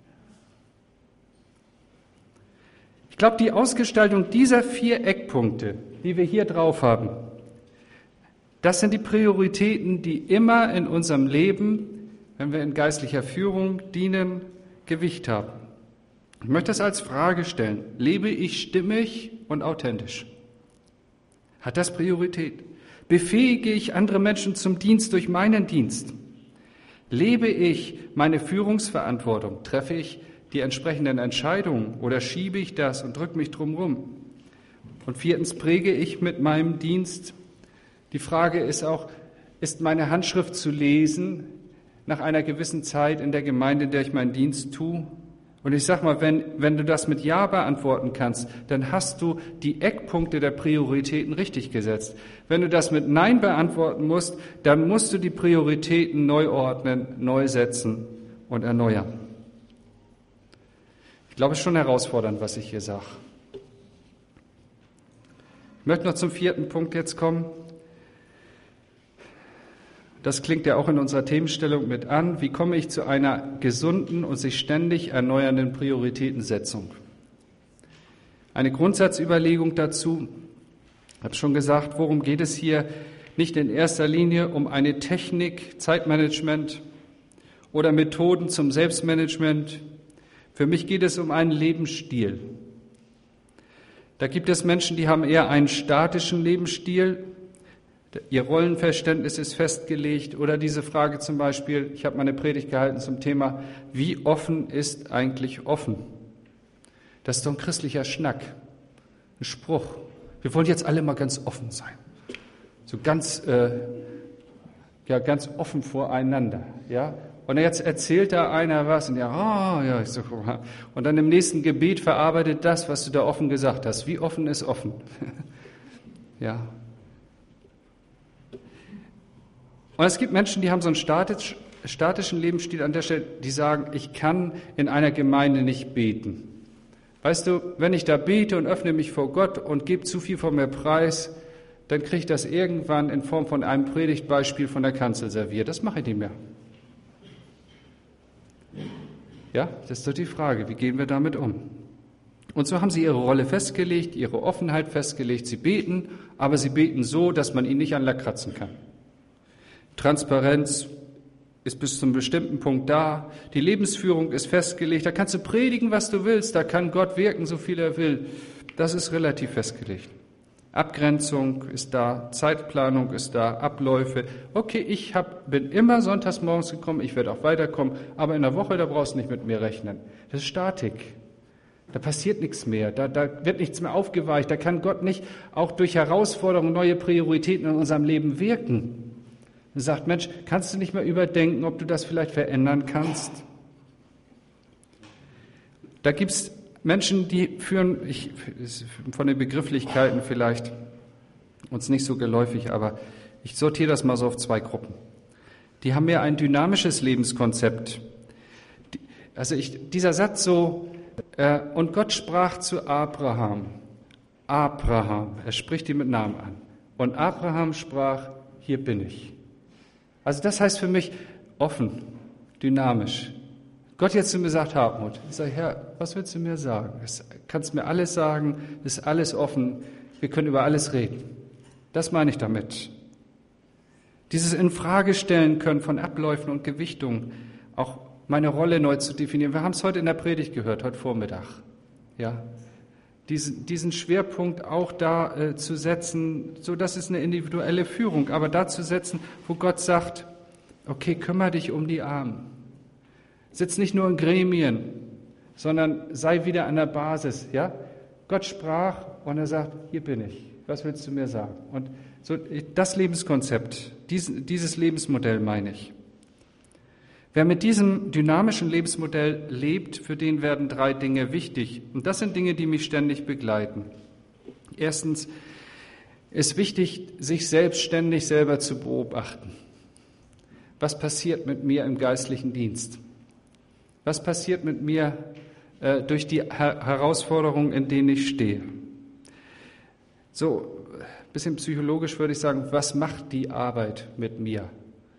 Ich glaube, die Ausgestaltung dieser vier Eckpunkte, die wir hier drauf haben, das sind die Prioritäten, die immer in unserem Leben, wenn wir in geistlicher Führung dienen, Gewicht haben. Ich möchte das als Frage stellen. Lebe ich stimmig und authentisch? Hat das Priorität? Befähige ich andere Menschen zum Dienst durch meinen Dienst? Lebe ich meine Führungsverantwortung? Treffe ich die entsprechenden Entscheidungen oder schiebe ich das und drücke mich drum rum? Und viertens, präge ich mit meinem Dienst? Die Frage ist auch, ist meine Handschrift zu lesen nach einer gewissen Zeit in der Gemeinde, in der ich meinen Dienst tue? Und ich sag mal, wenn, wenn du das mit Ja beantworten kannst, dann hast du die Eckpunkte der Prioritäten richtig gesetzt. Wenn du das mit Nein beantworten musst, dann musst du die Prioritäten neu ordnen, neu setzen und erneuern. Ich glaube, es ist schon herausfordernd, was ich hier sage. Ich möchte noch zum vierten Punkt jetzt kommen. Das klingt ja auch in unserer Themenstellung mit an. Wie komme ich zu einer gesunden und sich ständig erneuernden Prioritätensetzung? Eine Grundsatzüberlegung dazu. Ich habe schon gesagt, worum geht es hier? Nicht in erster Linie um eine Technik, Zeitmanagement, oder Methoden zum Selbstmanagement. Für mich geht es um einen Lebensstil. Da gibt es Menschen, die haben eher einen statischen Lebensstil. Ihr Rollenverständnis ist festgelegt. Oder diese Frage zum Beispiel, ich habe mal eine Predigt gehalten zum Thema, wie offen ist eigentlich offen? Das ist doch ein christlicher Schnack, ein Spruch. Wir wollen jetzt alle mal ganz offen sein. So ganz, äh, ja, ganz offen voreinander, ja. Und jetzt erzählt da einer was und ja, oh, ja, ich so, und dann im nächsten Gebet verarbeitet das, was du da offen gesagt hast. Wie offen ist offen? Ja. Und es gibt Menschen, die haben so einen statisch, statischen Lebensstil an der Stelle, die sagen, ich kann in einer Gemeinde nicht beten. Weißt du, wenn ich da bete und öffne mich vor Gott und gebe zu viel von mir preis, dann kriege ich das irgendwann in Form von einem Predigtbeispiel von der Kanzel serviert. Das mache ich nicht mehr. Ja, das ist doch die Frage, wie gehen wir damit um? Und so haben sie ihre Rolle festgelegt, ihre Offenheit festgelegt. Sie beten, aber sie beten so, dass man ihn nicht an Lack kratzen kann. Transparenz ist bis zum bestimmten Punkt da. Die Lebensführung ist festgelegt. Da kannst du predigen, was du willst. Da kann Gott wirken, so viel er will. Das ist relativ festgelegt. Abgrenzung ist da, Zeitplanung ist da, Abläufe. Okay, ich hab, bin immer sonntags morgens gekommen, ich werde auch weiterkommen, aber in der Woche, da brauchst du nicht mit mir rechnen. Das ist Statik. Da passiert nichts mehr, da, da wird nichts mehr aufgeweicht, da kann Gott nicht auch durch Herausforderungen, neue Prioritäten in unserem Leben wirken. Er sagt, Mensch, kannst du nicht mal überdenken, ob du das vielleicht verändern kannst? Da gibt's Menschen, die führen, ich, von den Begrifflichkeiten vielleicht uns nicht so geläufig, aber ich sortiere das mal so auf zwei Gruppen. Die haben mehr ein dynamisches Lebenskonzept. Also ich, dieser Satz so, äh, und Gott sprach zu Abraham, Abraham, er spricht ihn mit Namen an. Und Abraham sprach, hier bin ich. Also das heißt für mich offen, dynamisch. Gott jetzt zu mir sagt, Hartmut, ich sage, Herr, was willst du mir sagen? Du kannst mir alles sagen, ist alles offen, wir können über alles reden. Das meine ich damit. Dieses Infragestellen können von Abläufen und Gewichtungen, auch meine Rolle neu zu definieren. Wir haben es heute in der Predigt gehört, heute Vormittag. Ja, diesen, diesen Schwerpunkt auch da äh, zu setzen, so das ist eine individuelle Führung, aber da zu setzen, wo Gott sagt, okay, kümmere dich um die Armen. Sitz nicht nur in Gremien, sondern sei wieder an der Basis. Ja? Gott sprach und er sagt, hier bin ich. Was willst du mir sagen? Und so das Lebenskonzept, dies, dieses Lebensmodell meine ich. Wer mit diesem dynamischen Lebensmodell lebt, für den werden drei Dinge wichtig. Und das sind Dinge, die mich ständig begleiten. Erstens ist wichtig, sich selbstständig selber zu beobachten. Was passiert mit mir im geistlichen Dienst? Was passiert mit mir äh, durch die Her- Herausforderungen, in denen ich stehe? So, ein bisschen psychologisch würde ich sagen, was macht die Arbeit mit mir?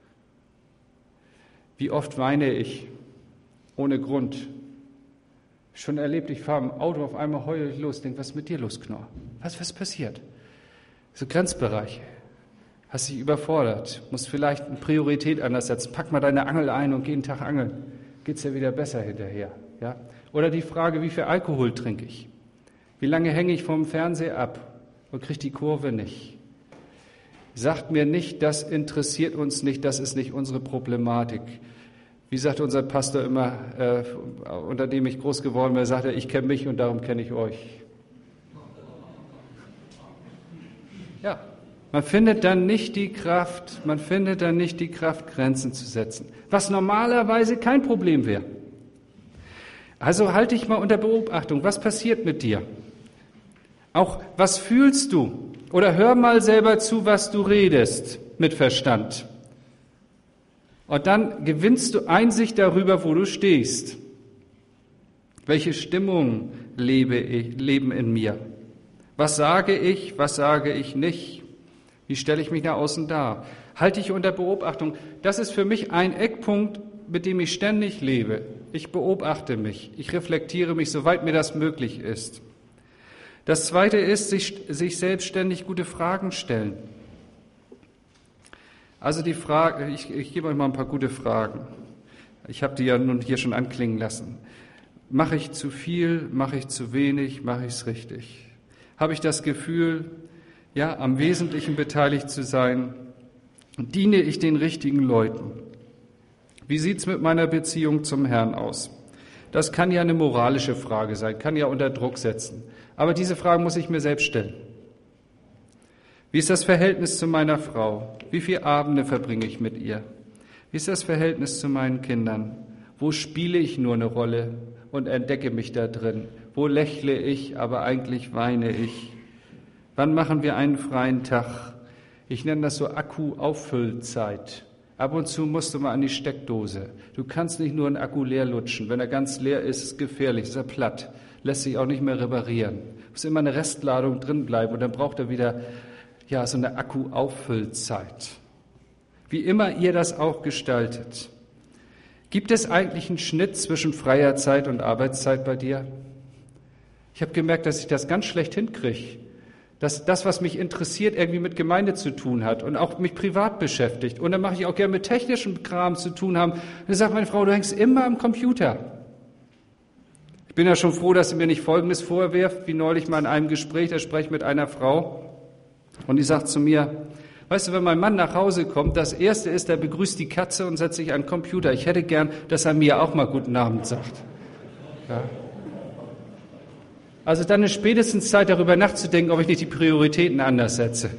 Wie oft weine ich ohne Grund? Schon erlebt, ich fahre im Auto, auf einmal heule ich los, denke, was ist mit dir los, Knorr? Was, was passiert? So Grenzbereiche. Hast dich überfordert, musst vielleicht eine Priorität anders setzen. Pack mal deine Angel ein und geh einen Tag angeln. Geht's ja wieder besser hinterher. Ja? Oder die Frage, wie viel Alkohol trinke ich? Wie lange hänge ich vom Fernseher ab und kriege die Kurve nicht? Sagt mir nicht, das interessiert uns nicht, das ist nicht unsere Problematik. Wie sagt unser Pastor immer, äh, unter dem ich groß geworden bin, sagt er, ich kenne mich und darum kenne ich euch. Ja, man findet dann nicht die Kraft, man findet dann nicht die Kraft, Grenzen zu setzen, was normalerweise kein Problem wäre. Also halte dich mal unter Beobachtung, was passiert mit dir? Auch, was fühlst du? Oder hör mal selber zu, was du redest, mit Verstand. Und dann gewinnst du Einsicht darüber, wo du stehst. Welche Stimmungen lebe ich, leben in mir? Was sage ich, was sage ich nicht? Wie stelle ich mich nach außen dar? Halte ich unter Beobachtung. Das ist für mich ein Eckpunkt, mit dem ich ständig lebe. Ich beobachte mich, ich reflektiere mich, soweit mir das möglich ist. Das Zweite ist, sich, sich selbstständig gute Fragen stellen. Also die Frage, ich, ich gebe euch mal ein paar gute Fragen. Ich habe die ja nun hier schon anklingen lassen. Mache ich zu viel, mache ich zu wenig, mache ich es richtig? Habe ich das Gefühl, ja, am Wesentlichen beteiligt zu sein? Diene ich den richtigen Leuten? Wie sieht's mit meiner Beziehung zum Herrn aus? Das kann ja eine moralische Frage sein, kann ja unter Druck setzen. Aber diese Frage muss ich mir selbst stellen. Wie ist das Verhältnis zu meiner Frau? Wie viele Abende verbringe ich mit ihr? Wie ist das Verhältnis zu meinen Kindern? Wo spiele ich nur eine Rolle und entdecke mich da drin? Wo lächle ich, aber eigentlich weine ich? Wann machen wir einen freien Tag? Ich nenne das so Akku-Auffüllzeit. Ab und zu musst du mal an die Steckdose. Du kannst nicht nur einen Akku leer lutschen. Wenn er ganz leer ist, ist es gefährlich, ist er platt, lässt sich auch nicht mehr reparieren. Muss immer eine Restladung drin bleiben und dann braucht er wieder ja so eine Akku-Auffüllzeit. Wie immer ihr das auch gestaltet. Gibt es eigentlich einen Schnitt zwischen freier Zeit und Arbeitszeit bei dir? Ich habe gemerkt, dass ich das ganz schlecht hinkriege. Dass das, was mich interessiert, irgendwie mit Gemeinde zu tun hat und auch mich privat beschäftigt. Und dann mache ich auch gerne mit technischem Kram zu tun haben. Und dann sagt meine Frau, du hängst immer am Computer. Ich bin ja schon froh, dass sie mir nicht Folgendes vorwirft, wie neulich mal in einem Gespräch, da spreche ich mit einer Frau und die sagt zu mir, weißt du, wenn mein Mann nach Hause kommt, das Erste ist, er begrüßt die Katze und setzt sich an den Computer. Ich hätte gern, dass er mir auch mal guten Abend sagt. Ja. Also dann ist spätestens Zeit, darüber nachzudenken, ob ich nicht die Prioritäten anders setze.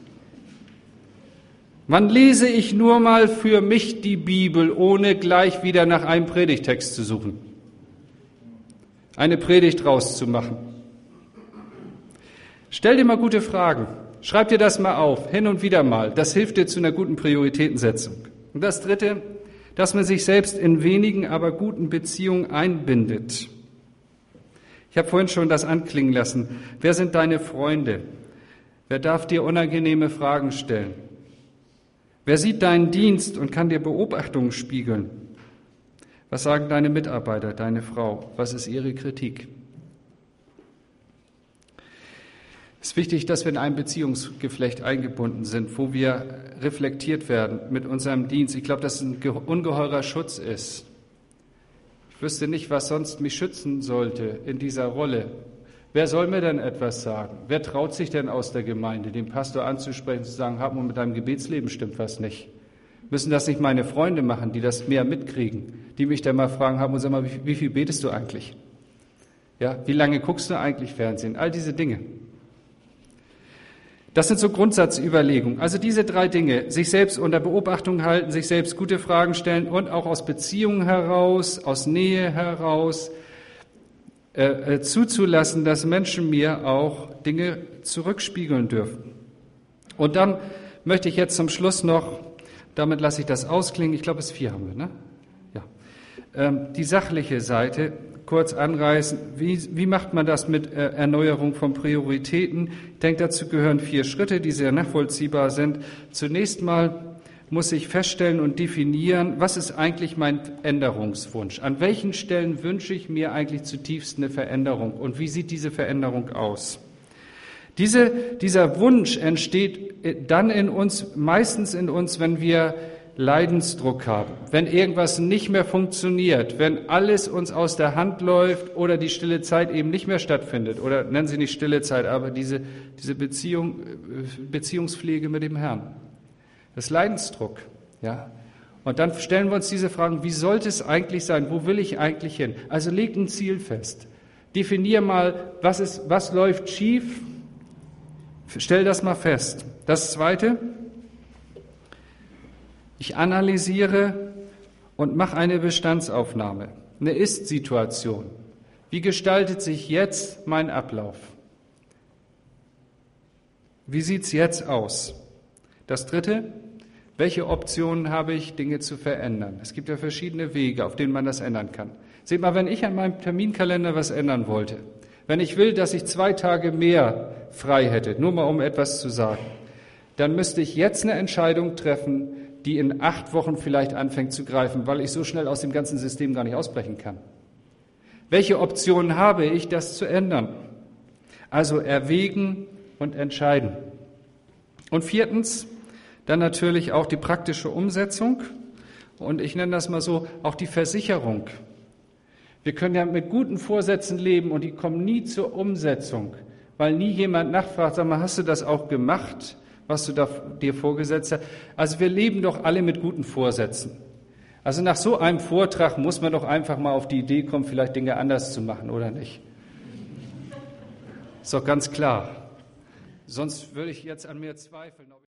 Wann lese ich nur mal für mich die Bibel, ohne gleich wieder nach einem Predigtext zu suchen? Eine Predigt rauszumachen. Stell dir mal gute Fragen. Schreib dir das mal auf, hin und wieder mal. Das hilft dir zu einer guten Prioritätensetzung. Und das Dritte, dass man sich selbst in wenigen, aber guten Beziehungen einbindet. Ich habe vorhin schon das anklingen lassen. Wer sind deine Freunde? Wer darf dir unangenehme Fragen stellen? Wer sieht deinen Dienst und kann dir Beobachtungen spiegeln? Was sagen deine Mitarbeiter, deine Frau? Was ist ihre Kritik? Es ist wichtig, dass wir in ein Beziehungsgeflecht eingebunden sind, wo wir reflektiert werden mit unserem Dienst. Ich glaube, dass es ein ungeheurer Schutz ist. Ich wüsste nicht, was sonst mich schützen sollte in dieser Rolle. Wer soll mir denn etwas sagen? Wer traut sich denn aus der Gemeinde, den Pastor anzusprechen, zu sagen, hab mal, mit deinem Gebetsleben stimmt was nicht? Müssen das nicht meine Freunde machen, die das mehr mitkriegen, die mich dann mal fragen, haben und sag mal, wie, wie viel betest du eigentlich? Ja, wie lange guckst du eigentlich Fernsehen? All diese Dinge. Das sind so Grundsatzüberlegungen. Also diese drei Dinge, sich selbst unter Beobachtung halten, sich selbst gute Fragen stellen und auch aus Beziehungen heraus, aus Nähe heraus äh, äh, zuzulassen, dass Menschen mir auch Dinge zurückspiegeln dürfen. Und dann möchte ich jetzt zum Schluss noch, damit lasse ich das ausklingen, ich glaube, es vier haben wir, ne? Ja. Ähm, die sachliche Seite kurz anreißen. Wie, wie macht man das mit äh, Erneuerung von Prioritäten? Ich denke, dazu gehören vier Schritte, die sehr nachvollziehbar sind. Zunächst mal muss ich feststellen und definieren, was ist eigentlich mein Änderungswunsch? An welchen Stellen wünsche ich mir eigentlich zutiefst eine Veränderung? Und wie sieht diese Veränderung aus? Diese, dieser Wunsch entsteht dann in uns, meistens in uns, wenn wir Leidensdruck haben, wenn irgendwas nicht mehr funktioniert, wenn alles uns aus der Hand läuft oder die stille Zeit eben nicht mehr stattfindet oder nennen Sie nicht stille Zeit, aber diese, diese Beziehung, Beziehungspflege mit dem Herrn. Das ist Leidensdruck, ja. Und dann stellen wir uns diese Fragen, wie sollte es eigentlich sein? Wo will ich eigentlich hin? Also leg ein Ziel fest. Definier mal, was ist, was läuft schief? Stell das mal fest. Das Zweite, ich analysiere und mache eine Bestandsaufnahme, eine Ist-Situation. Wie gestaltet sich jetzt mein Ablauf? Wie sieht's jetzt aus? Das Dritte, welche Optionen habe ich, Dinge zu verändern? Es gibt ja verschiedene Wege, auf denen man das ändern kann. Seht mal, wenn ich an meinem Terminkalender was ändern wollte, wenn ich will, dass ich zwei Tage mehr frei hätte, nur mal um etwas zu sagen, dann müsste ich jetzt eine Entscheidung treffen, die in acht Wochen vielleicht anfängt zu greifen, weil ich so schnell aus dem ganzen System gar nicht ausbrechen kann. Welche Optionen habe ich, das zu ändern? Also erwägen und entscheiden. Und viertens, dann natürlich auch die praktische Umsetzung. Und ich nenne das mal so, auch die Versicherung. Wir können ja mit guten Vorsätzen leben und die kommen nie zur Umsetzung, weil nie jemand nachfragt, sag mal, hast du das auch gemacht, was du da dir vorgesetzt hast? Also wir leben doch alle mit guten Vorsätzen. Also nach so einem Vortrag muss man doch einfach mal auf die Idee kommen, vielleicht Dinge anders zu machen, oder nicht? Ist doch ganz klar. Sonst würde ich jetzt an mir zweifeln.